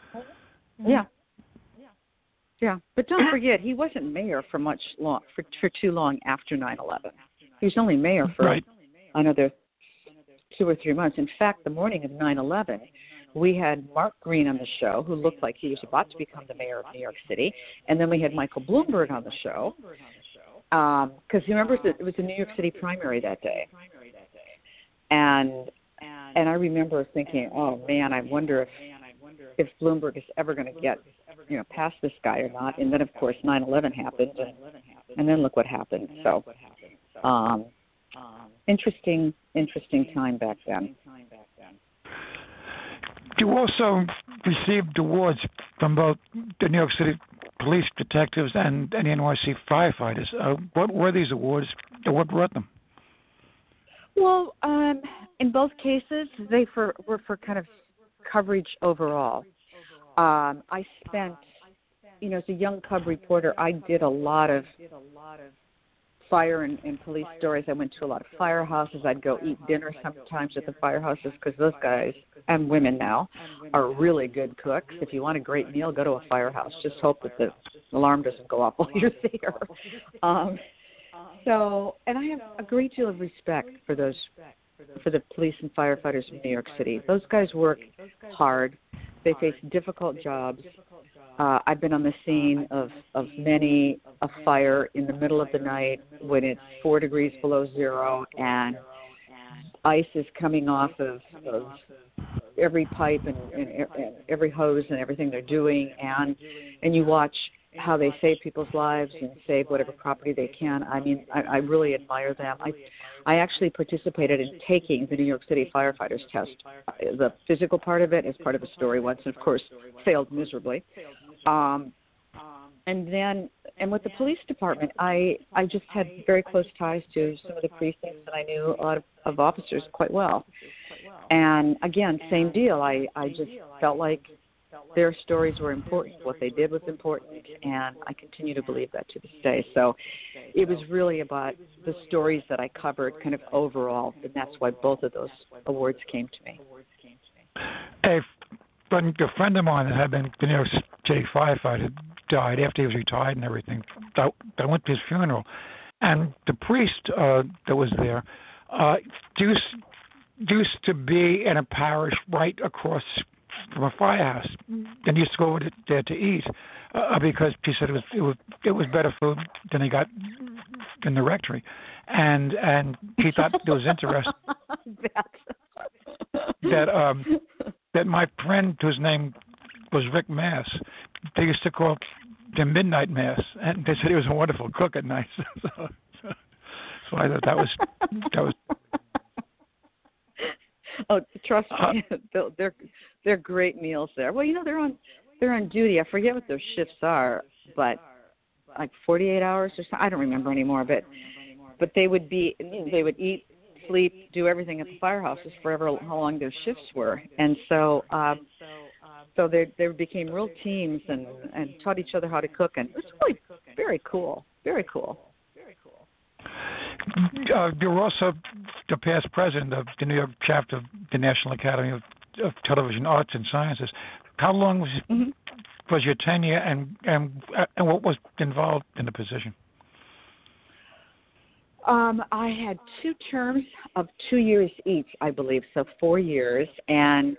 Speaker 1: Yeah, but don't forget, he wasn't mayor for too long after 9/11. He was only mayor for another 2 or 3 months. In fact, the morning of 9/11, we had Mark Green on the show, who looked like he was about to become the mayor of New York City, and then we had Michael Bloomberg on the show, because you remember it was the New York City primary that day, and I remember thinking, oh man, I wonder if Bloomberg is ever going to get past this guy or not. And then of course 9/11 happened, and then look what happened. So interesting time back then. You also received awards from both the New York City police detectives and the NYC firefighters. What were these awards, or what brought them?
Speaker 2: Well, in both cases, were for kind of coverage overall. I spent, as a young cub reporter, I did a lot of fire and police stories. I went to a lot of firehouses. I'd go eat dinner sometimes at the firehouses because those guys, and women now, are really good cooks. If you want a great meal, go to a firehouse. Just hope that the alarm doesn't go off while you're there. And I have a great deal of respect for the police and firefighters in New York City. Those guys work hard. They face difficult jobs. I've been on the scene of many a fire in the middle of the night when it's 4 degrees below zero and ice is coming off of every pipe and every hose and everything they're doing, and you watch how they save people's lives and save whatever property they can. I mean, I really admire them. I actually participated in taking the New York City firefighters test, the physical part of it as part of a story once, and of course failed miserably. And with the police department, I just had very close ties to some of the precincts, and I knew a lot of officers quite well. And again, same deal. I just felt like their stories were important. What they did was important, and I continue to believe that to this day. So it was really about the stories that I covered kind of overall, and that's why both of those awards came to me.
Speaker 1: A friend of mine that had been the New York City firefighter died after he was retired and everything. I went to his funeral, and the priest that was there used to be in a parish right across from a firehouse, and he used to go over there to eat because he said it was better food than he got in the rectory, and he thought it was interesting that my friend, whose name was Rick Mass, they used to call him Midnight Mass, and they said he was a wonderful cook at night. So I thought that was.
Speaker 2: Oh, trust me, they're great meals there. Well, they're on duty. I forget what their shifts are, but like 48 hours or something. I don't remember anymore. But they would eat, sleep, do everything at the firehouses forever, how long their shifts were, and so they became real teams and taught each other how to cook, and it was really very cool, very cool.
Speaker 1: You're also the past president of the New York chapter of the National Academy of Television Arts and Sciences. How long was your tenure, and what was involved in the position?
Speaker 2: I had 2 terms of 2 years each, I believe, so 4 years, and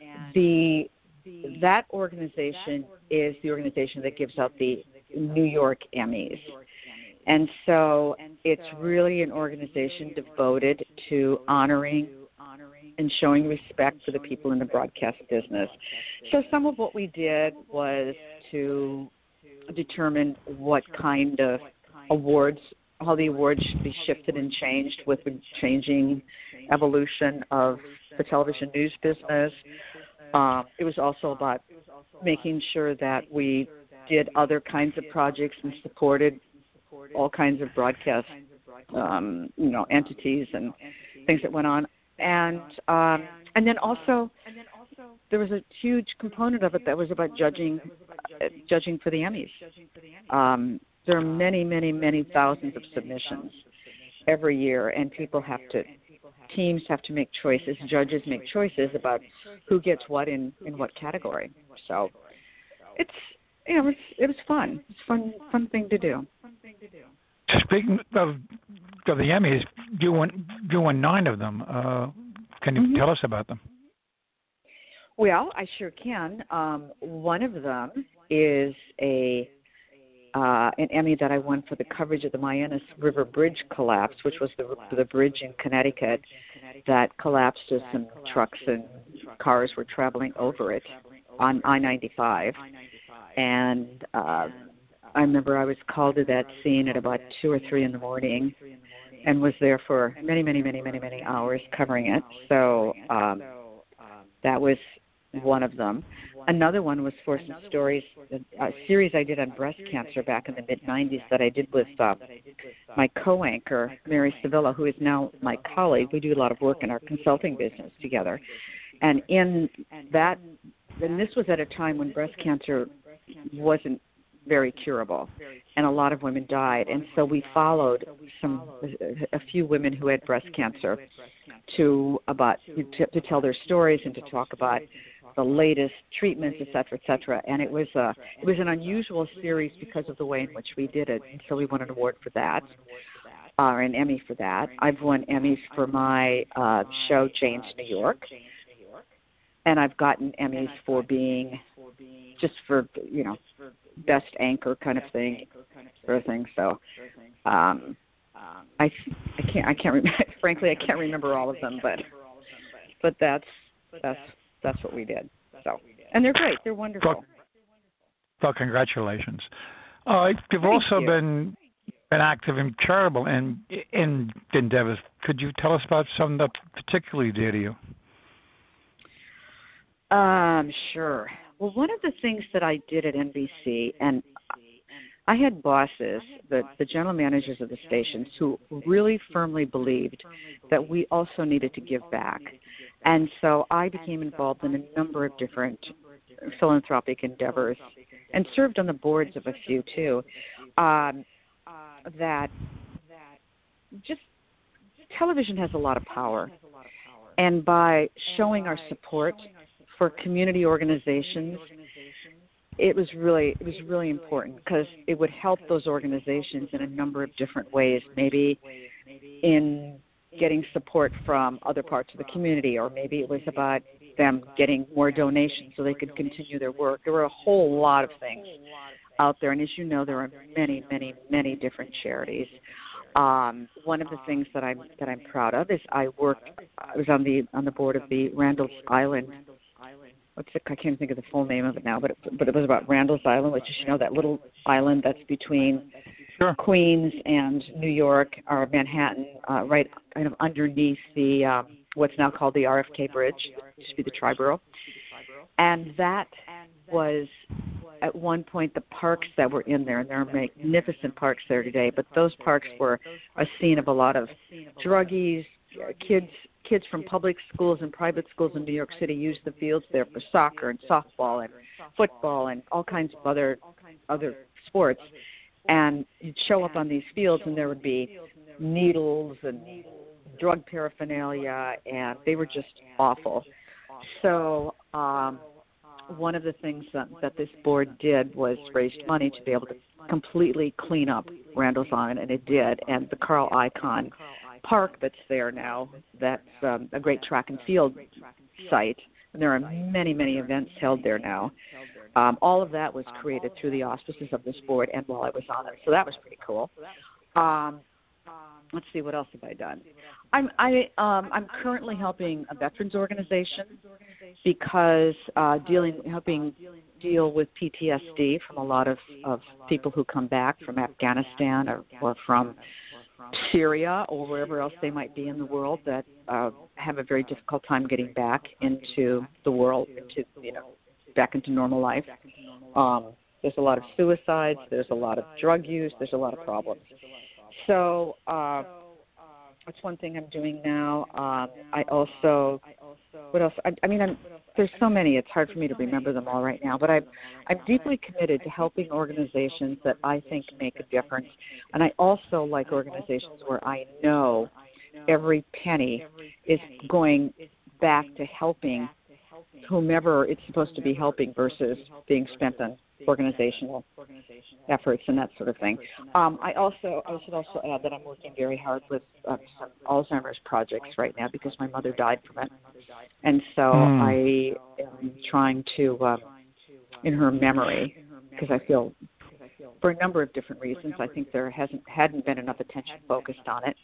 Speaker 2: that organization is the organization that gives out the New York Emmys. And so it's really an organization devoted to honoring and showing respect for the people in the broadcast business. So some of what we did was to determine what kind of awards, how the awards should be shifted and changed with the changing evolution of the television news business. It was also about making sure that we did other kinds of projects and supported all kinds of broadcast, entities and things that went on, and then also there was a huge component of it that was about judging for the Emmys. There are many, many, many thousands of submissions every year, and teams have to make choices. Judges make choices about who gets what in what category. So it was fun. It's a fun thing to do.
Speaker 1: Speaking of the Emmys, you won 9 of them. Can you tell us about them?
Speaker 2: Well, I sure can. One of them is an Emmy that I won for the coverage of the Mianus River Bridge collapse, which was the bridge in Connecticut that collapsed as some trucks and cars were traveling over it on I-95. And I remember I was called to that scene at about 2 or 3 in the morning and was there for many, many, many, many, many hours covering it. So that was one of them. Another one was for some stories, a series I did on breast cancer back in the mid-'90s that I did with my co-anchor, Mary Sevilla, who is now my colleague. We do a lot of work in our consulting business together. And in that, and this was at a time when breast cancer wasn't very curable, and a lot of women died. And so we followed a few women who had breast cancer to tell their stories and to talk about the latest treatments, et cetera, et cetera. And it was an unusual series because of the way in which we did it. And so we won an award for that, or an Emmy for that. I've won Emmys for my show, Jane's New York. And I've gotten Emmys for being just for, best anchor kind of thing, sort of thing. So I can't remember. Frankly, I can't remember all of them, but that's what we did. So, and they're great. They're wonderful.
Speaker 1: Well, congratulations. You've also been active in charitable in endeavors. Could you tell us about some that particularly dear to you?
Speaker 2: Sure. Well, one of the things that I did at NBC, and I had bosses, the general managers of the stations, who really firmly believed that we also needed to give back. And so I became involved in a number of different philanthropic endeavors and served on the boards of a few, too, that just television has a lot of power. And by showing our support for community organizations, it was really important because it would help those organizations in a number of different ways, maybe in getting support from other parts of the community, or maybe it was about them getting more donations so they could continue their work. There were a whole lot of things out there, and as you know, there are many, many, many different charities. One of the things that I'm proud of is I was on the board of the Randall's Island. I can't think of the full name of it now, but it was about Randall's Island, which is, that little island that's between Queens and New York, or Manhattan, right kind of underneath the what's now called the RFK Bridge, used to be the Triborough. And that was at one point the parks that were in there, and there are magnificent parks there today, but those parks were a scene of a lot of druggies, kids from public schools and private schools in New York City used the fields there for soccer and softball and football and all kinds of other sports. And you'd show up on these fields, and there would be needles and drug paraphernalia, and they were just awful. So one of the things that this board did was raised money to be able to completely clean up Randall's Island, and it did. And the Carl Icahn Park that's there now, that's a great track and field site, and there are many, many events held there now. All of that was created through the auspices of this board and while I was on it, so that was pretty cool. Let's see, what else have I done? I'm currently helping a veterans organization because helping deal with PTSD from a lot of people who come back from Afghanistan or from Syria or wherever else they might be in the world that have a very difficult time getting back into the world, back into normal life. There's a lot of suicides. There's a lot of drug use. There's a lot of problems. So that's one thing I'm doing now. I also, what else? There's so many. It's hard for me to remember them all right now. But I'm deeply committed to helping organizations that I think make a difference. And I also like organizations where I know every penny is going back to helping whomever it's supposed to be helping versus being spent on organizational efforts and that sort of thing. I should also add that I'm working very hard with some Alzheimer's projects right now because my mother died from it. And so I am trying to, in her memory, because I feel for a number of different reasons, I think there hadn't been enough attention focused on it.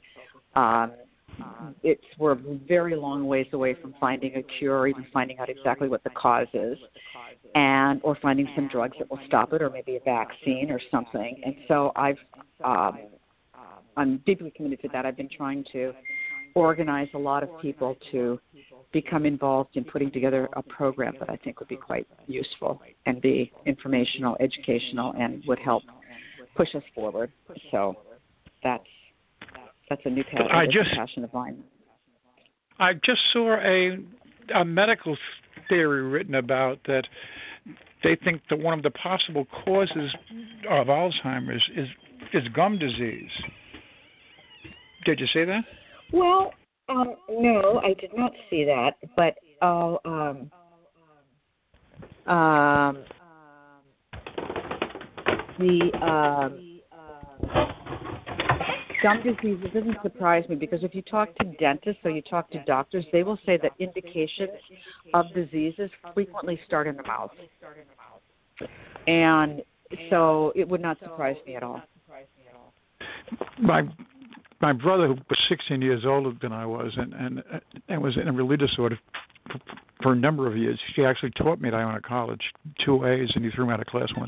Speaker 2: We're a very long ways away from finding a cure or even finding out exactly what the cause is, or finding some drugs that will stop it, or maybe a vaccine or something. And so I'm deeply committed to that. I've been trying to organize a lot of people to become involved in putting together a program that I think would be quite useful and be informational, educational, and would help push us forward. So that's a new passion of mine.
Speaker 1: I just saw a medical theory written about that. They think that one of the possible causes of Alzheimer's is gum disease. Did you see that?
Speaker 2: Well, no, I did not see that, but gum disease, it doesn't surprise me, because if you talk to dentists or you talk to doctors, they will say that indications of diseases frequently start in the mouth. And so it would not surprise me at all.
Speaker 1: My brother, who was 16 years older than I was, and was in a religious order for a number of years. He actually taught me at Iona College, 2 A's, and he threw me out of class once.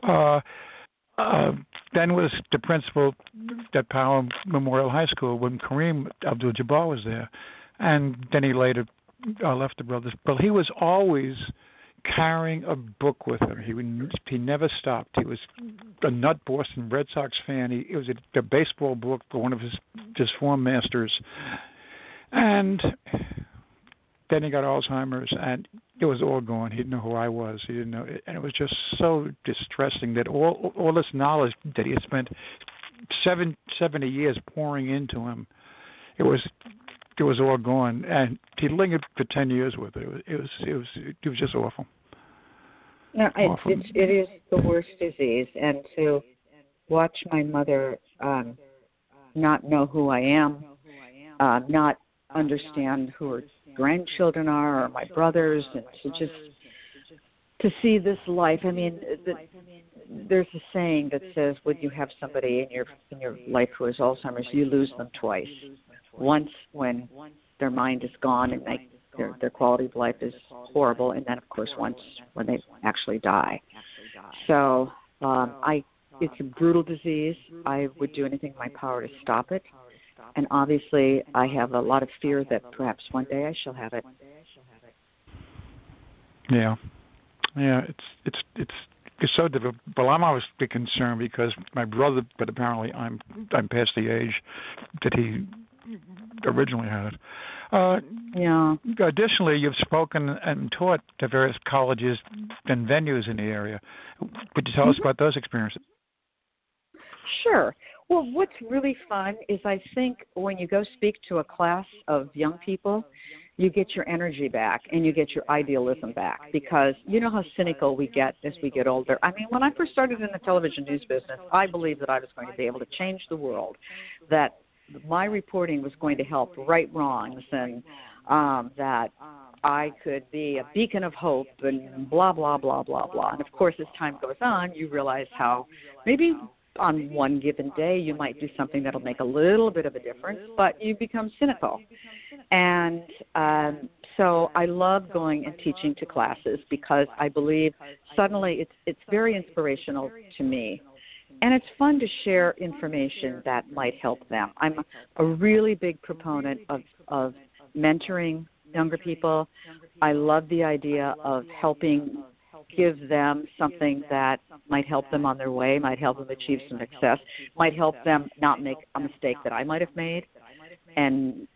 Speaker 1: Then was the principal at Powell Memorial High School when Kareem Abdul-Jabbar was there. And then he later left the brothers. But he was always carrying a book with him. He never stopped. He was a nut Boston Red Sox fan. It was a baseball book for one of his form masters. And then he got Alzheimer's, and it was all gone. He didn't know who I was. He didn't know, and it was just so distressing that all this knowledge that he had spent 70 years pouring into him, it was all gone. And he lingered for 10 years with it. It was just awful.
Speaker 2: No, it is the worst disease, and to watch my mother not know who I am, not understand who her grandchildren are or my brothers, and to see this life. I mean, there's a saying that says when you have somebody in your life who has Alzheimer's, you lose them twice. Once when their mind is gone and their quality of life is horrible, and then of course once when they actually die. So it's a brutal disease. I would do anything in my power to stop it. And obviously, I have a lot of fear that perhaps one day I shall have it.
Speaker 1: Yeah. It's so difficult. Well, I'm always concerned because my brother, but apparently I'm past the age that he originally had it.
Speaker 2: Yeah.
Speaker 1: Additionally, you've spoken and taught at various colleges and venues in the area. Would you tell us about those experiences?
Speaker 2: Sure. Well, what's really fun is I think when you go speak to a class of young people, you get your energy back and you get your idealism back, because you know how cynical we get as we get older. I mean, when I first started in the television news business, I believed that I was going to be able to change the world, that my reporting was going to help right wrongs, and that I could be a beacon of hope and blah, blah, blah, blah, blah. And, of course, as time goes on, you realize how maybe on one given day you might do something that'll make a little bit of a difference, but you become cynical. And so I love going and teaching to classes because I believe suddenly it's very inspirational to me. And it's fun to share information that might help them. I'm a really big proponent of mentoring younger people. I love the idea of helping give them something that might help them on their way, might help them achieve some success, might help them not make a mistake that I might have made, and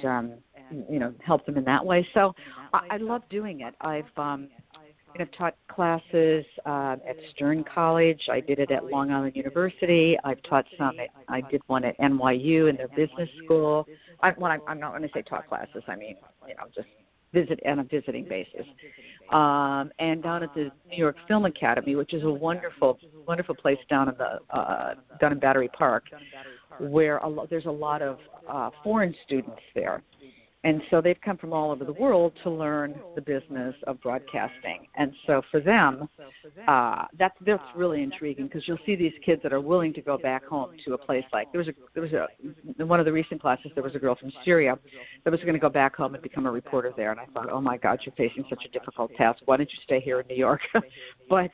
Speaker 2: help them in that way. So I love doing it. I've taught classes at Stern College. I did it at Long Island University. I've taught some. I did one at NYU in their business school. I'm not going to say taught classes. I mean, just visit on a visiting basis. And down at the New York Film Academy, which is a wonderful, wonderful place down in Battery Park, where there's a lot of foreign students there. And so they've come from all over the world to learn the business of broadcasting. And so for them, that's really intriguing, because you'll see these kids that are willing to go back home to a place like in one of the recent classes, there was a girl from Syria that was going to go back home and become a reporter there. And I thought, oh my God, you're facing such a difficult task. Why don't you stay here in New York? But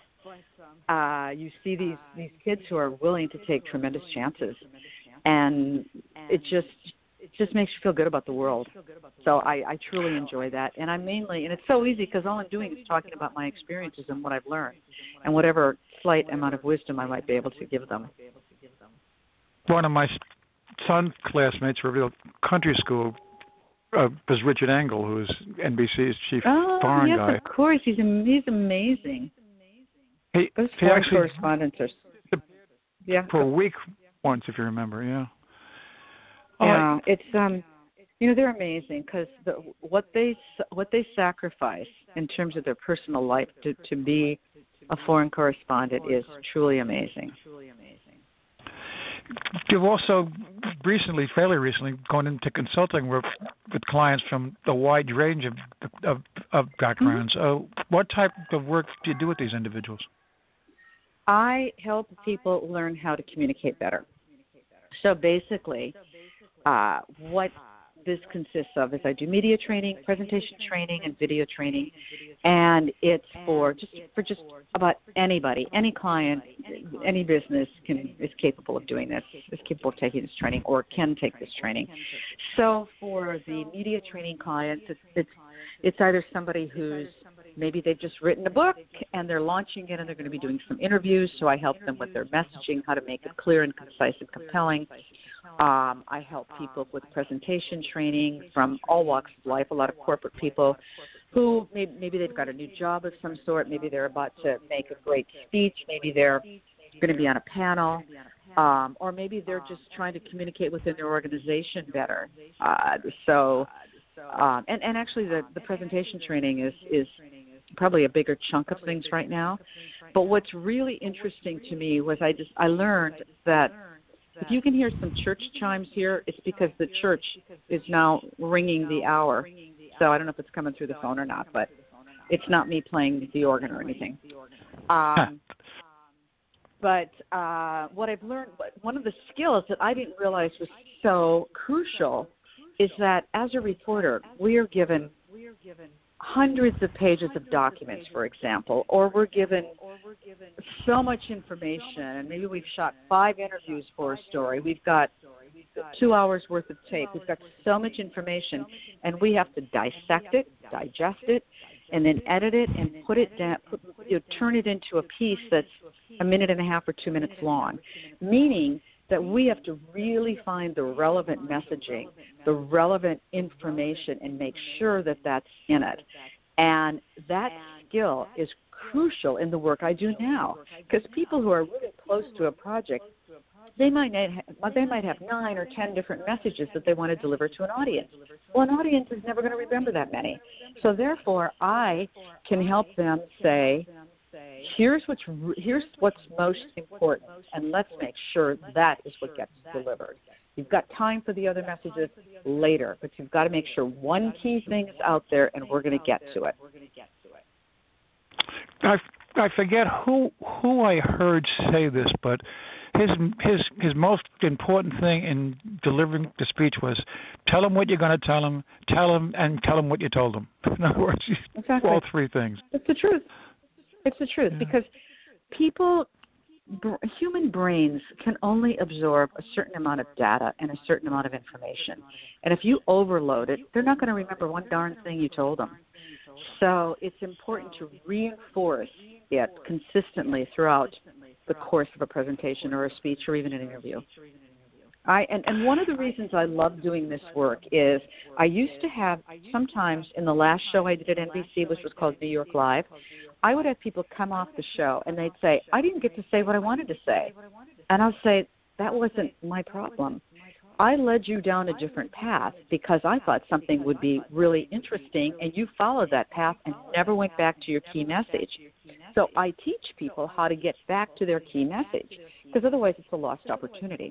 Speaker 2: you see these kids who are willing to take tremendous chances, and just makes you feel good about the world. So I truly enjoy that. And and it's so easy because all I'm doing is talking about my experiences and what I've learned and whatever slight amount of wisdom I might be able to give them.
Speaker 1: One of my son's classmates for real country school was Richard Engel, who's NBC's chief foreign guy.
Speaker 2: Oh, yes, of course. He's amazing. Those
Speaker 1: he
Speaker 2: foreign
Speaker 1: actually
Speaker 2: correspondents are... Yeah.
Speaker 1: For a week once, if you remember, yeah.
Speaker 2: Yeah, it's they're amazing because what they sacrifice in terms of their personal life to be a foreign correspondent is truly amazing.
Speaker 1: You've also fairly recently, gone into consulting with clients from a wide range of backgrounds. What type of work do you do with these individuals?
Speaker 2: I help people learn how to communicate better. So basically, what this consists of is I do media training, presentation training, and video training, and it's for just about anybody, any client, any business is capable of doing this, is capable of taking this training or can take this training. So for the media training clients, it's either somebody who's maybe they've just written a book and they're launching it and they're going to be doing some interviews, so I help them with their messaging, how to make it clear and concise and compelling. I help people with presentation training from all walks of life, a lot of corporate people who maybe they've got a new job of some sort, maybe they're about to make a great speech, maybe they're going to be on a panel, or maybe they're just trying to communicate within their organization better. And actually the presentation training is probably a bigger chunk of things right now. But what's really interesting to me was I learned that if you can hear some church chimes here, it's because the church is now ringing the hour. So I don't know if it's coming through the phone or not, but it's not me playing the organ or anything. But what I've learned, one of the skills that I didn't realize was so crucial is that as a reporter, we are given hundreds of pages of documents, for example, or we're given so much information, and maybe we've shot 5 interviews for a story. We've got 2 hours worth of tape. We've got so much information, and we have to dissect it, digest it, and then edit it and put it down, turn it into a piece that's a minute and a half or 2 minutes long, meaning that we have to really find the relevant messaging, the relevant information, and make sure that that's in it. And that skill is crucial in the work I do now, because people who are really close to a project, they might have 9 or 10 different messages that they want to deliver to an audience. Well, an audience is never going to remember that many. So therefore, I can help them say, here's what's most important, and let's make sure that is what gets delivered. You've got time for the other messages later, but you've got to make sure one key thing is out there, and we're going to get to it.
Speaker 1: I forget who I heard say this, but his most important thing in delivering the speech was tell him what you're going to tell him, and tell him what you told him. In other words,
Speaker 2: exactly.
Speaker 1: All 3 things.
Speaker 2: It's the truth. It's the truth, because human brains can only absorb a certain amount of data and a certain amount of information. And if you overload it, they're not going to remember one darn thing you told them. So it's important to reinforce it consistently throughout the course of a presentation or a speech or even an interview. And one of the reasons I love doing this work is I used to have, sometimes in the last show I did at NBC, which was called New York Live, I would have people come off the show and they'd say, I didn't get to say what I wanted to say. And I'll say, that wasn't my problem. I led you down a different path because I thought something would be really interesting, and you followed that path and never went back to your key message. So I teach people how to get back to their key message, because otherwise it's a lost opportunity.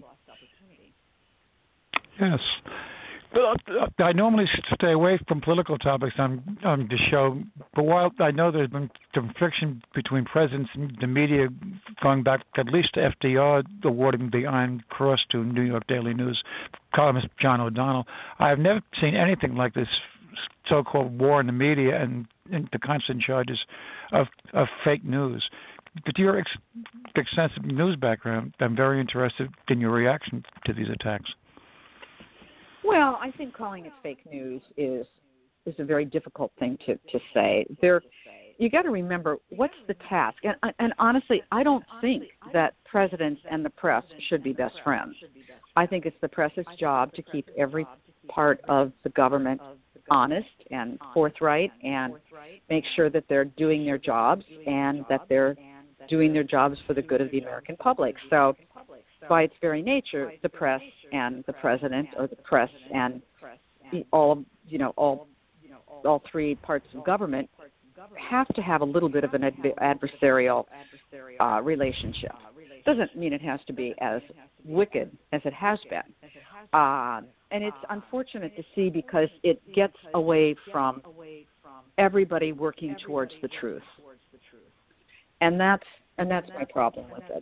Speaker 1: Yes. I normally stay away from political topics on the show, but while I know there's been some friction between presidents and the media going back at least to FDR awarding the Iron Cross to New York Daily News columnist John O'Donnell, I have never seen anything like this so-called war in the media and the constant charges of fake news. With your extensive news background, I'm very interested in your reaction to these attacks.
Speaker 2: Well, I think calling it fake news is a very difficult thing to say. You got to remember what's the task, and honestly, I don't think that presidents and the press should be best friends. I think it's the press's job to keep every part of the government honest and forthright, and make sure that they're doing their jobs and that they're doing their jobs for the good of the American public. So, by its very nature, the press and the president, or the press and all three parts of government, have to have a little bit of an adversarial relationship. Doesn't mean it has to be as wicked as it has been. And it's unfortunate to see, because it gets away from everybody working towards the truth. And that's my problem with it.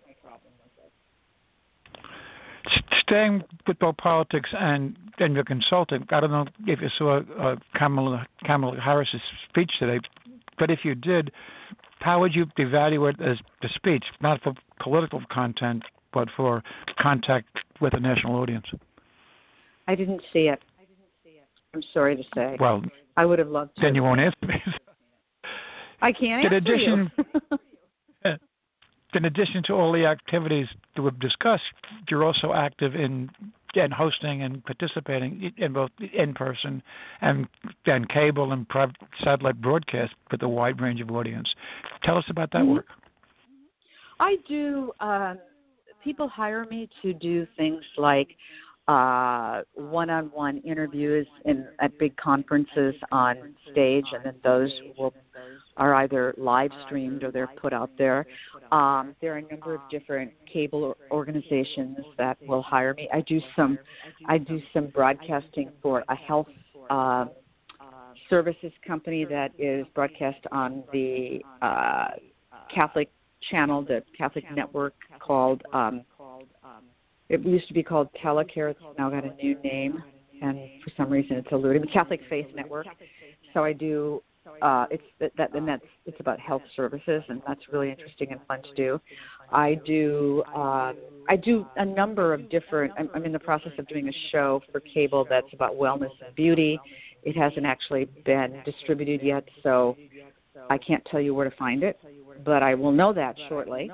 Speaker 1: Staying with both politics and your consulting, I don't know if you saw Kamala Harris's speech today, but if you did, how would you evaluate the speech, not for political content, but for contact with a national audience?
Speaker 2: I didn't see it. I'm sorry to say.
Speaker 1: Well,
Speaker 2: I would have loved to.
Speaker 1: Then you won't answer me.
Speaker 2: I can't answer you.
Speaker 1: In addition to all the activities that we've discussed, you're also active in hosting and participating in both in-person and cable and private satellite broadcast with a wide range of audience. Tell us about that work.
Speaker 2: I do. People hire me to do things like one-on-one interviews at big conferences on stage, and then those are either live streamed or they're put out there. There are a number of different cable organizations that will hire me. I do some broadcasting for a health services company that is broadcast on the Catholic channel, the Catholic network called. It used to be called Telecare. It's now got a new name, and for some reason it's eluding me. Catholic Faith Network. So I do. It's about health services, and that's really interesting and fun to do. I do a number of different. I'm in the process of doing a show for cable that's about wellness and beauty. It hasn't actually been distributed yet, so I can't tell you where to find it, but I will know that shortly.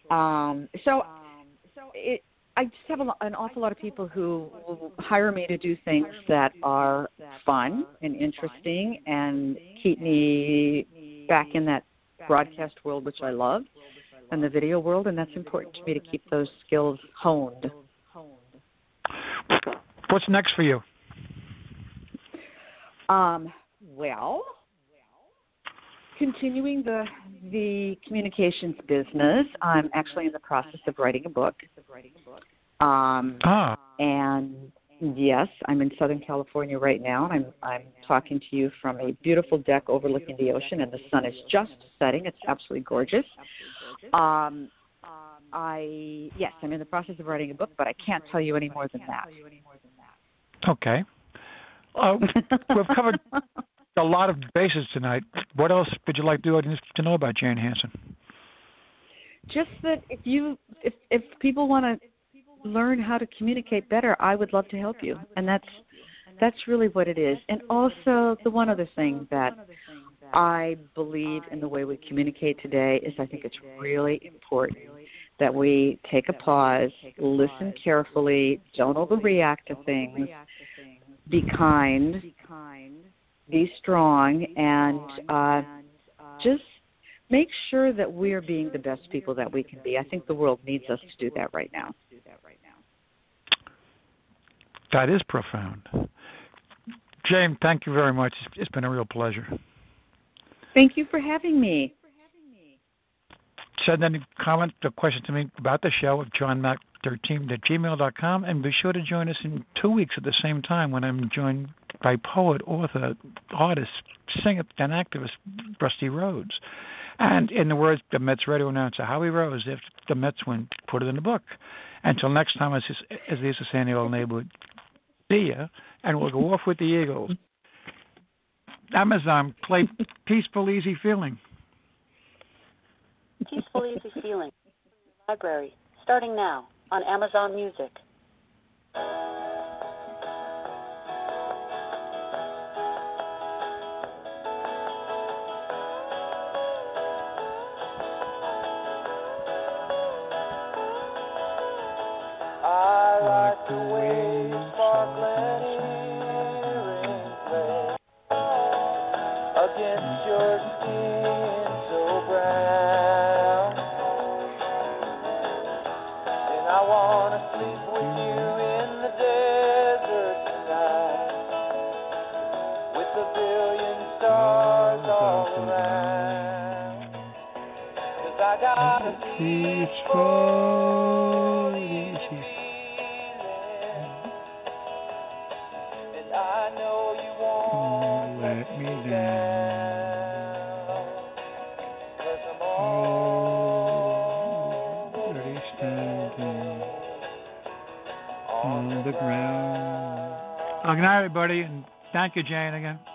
Speaker 2: I just have an awful lot of people who will hire me to do things that are fun and interesting and keep me back in that broadcast world, which I love, and the video world, and that's important to me to keep those skills honed.
Speaker 1: What's next for you?
Speaker 2: Well, continuing the communications business. I'm actually in the process of writing a book. And yes, I'm in Southern California right now, and I'm talking to you from a beautiful deck overlooking the ocean, and the sun is just setting. It's absolutely gorgeous. I'm in the process of writing a book, but I can't tell you any more than that.
Speaker 1: Okay. We've covered a lot of bases tonight. What else would you like the audience to know about Jane Hanson?
Speaker 2: Just that if people want to learn how to communicate better, I would love to help you, and that's really what it is. And also, the one other thing that I believe in the way we communicate today is I think it's really important that we take a pause, listen carefully, don't overreact to things, be kind, be strong, and just make sure that we're being the best people that we can be. I think the world needs us to do that right now.
Speaker 1: That is profound. Jane, thank you very much. It's been a real pleasure.
Speaker 2: Thank you for having me.
Speaker 1: Send any comment or question to me about the show at johnmac13@gmail.com, and be sure to join us in 2 weeks at the same time when I'm joined by poet, author, artist, singer, and activist Rusty Rhodes. And in the words of the Mets radio announcer Howie Rose, if the Mets win, put it in the book. Until next time, as they used to say in the old neighborhood, see ya, and we'll go off with the Eagles. Amazon, play Peaceful Easy Feeling.
Speaker 3: Peaceful Easy Feeling. Library. Starting now on Amazon Music.
Speaker 4: I wanna sleep with you in the desert tonight, with a billion stars all around. 'Cause I got a peaceful, easy feeling, and I know you won't let me down. 'Cause I'm already standing on the ground.
Speaker 1: Good night, everybody, and thank you, Jane, again.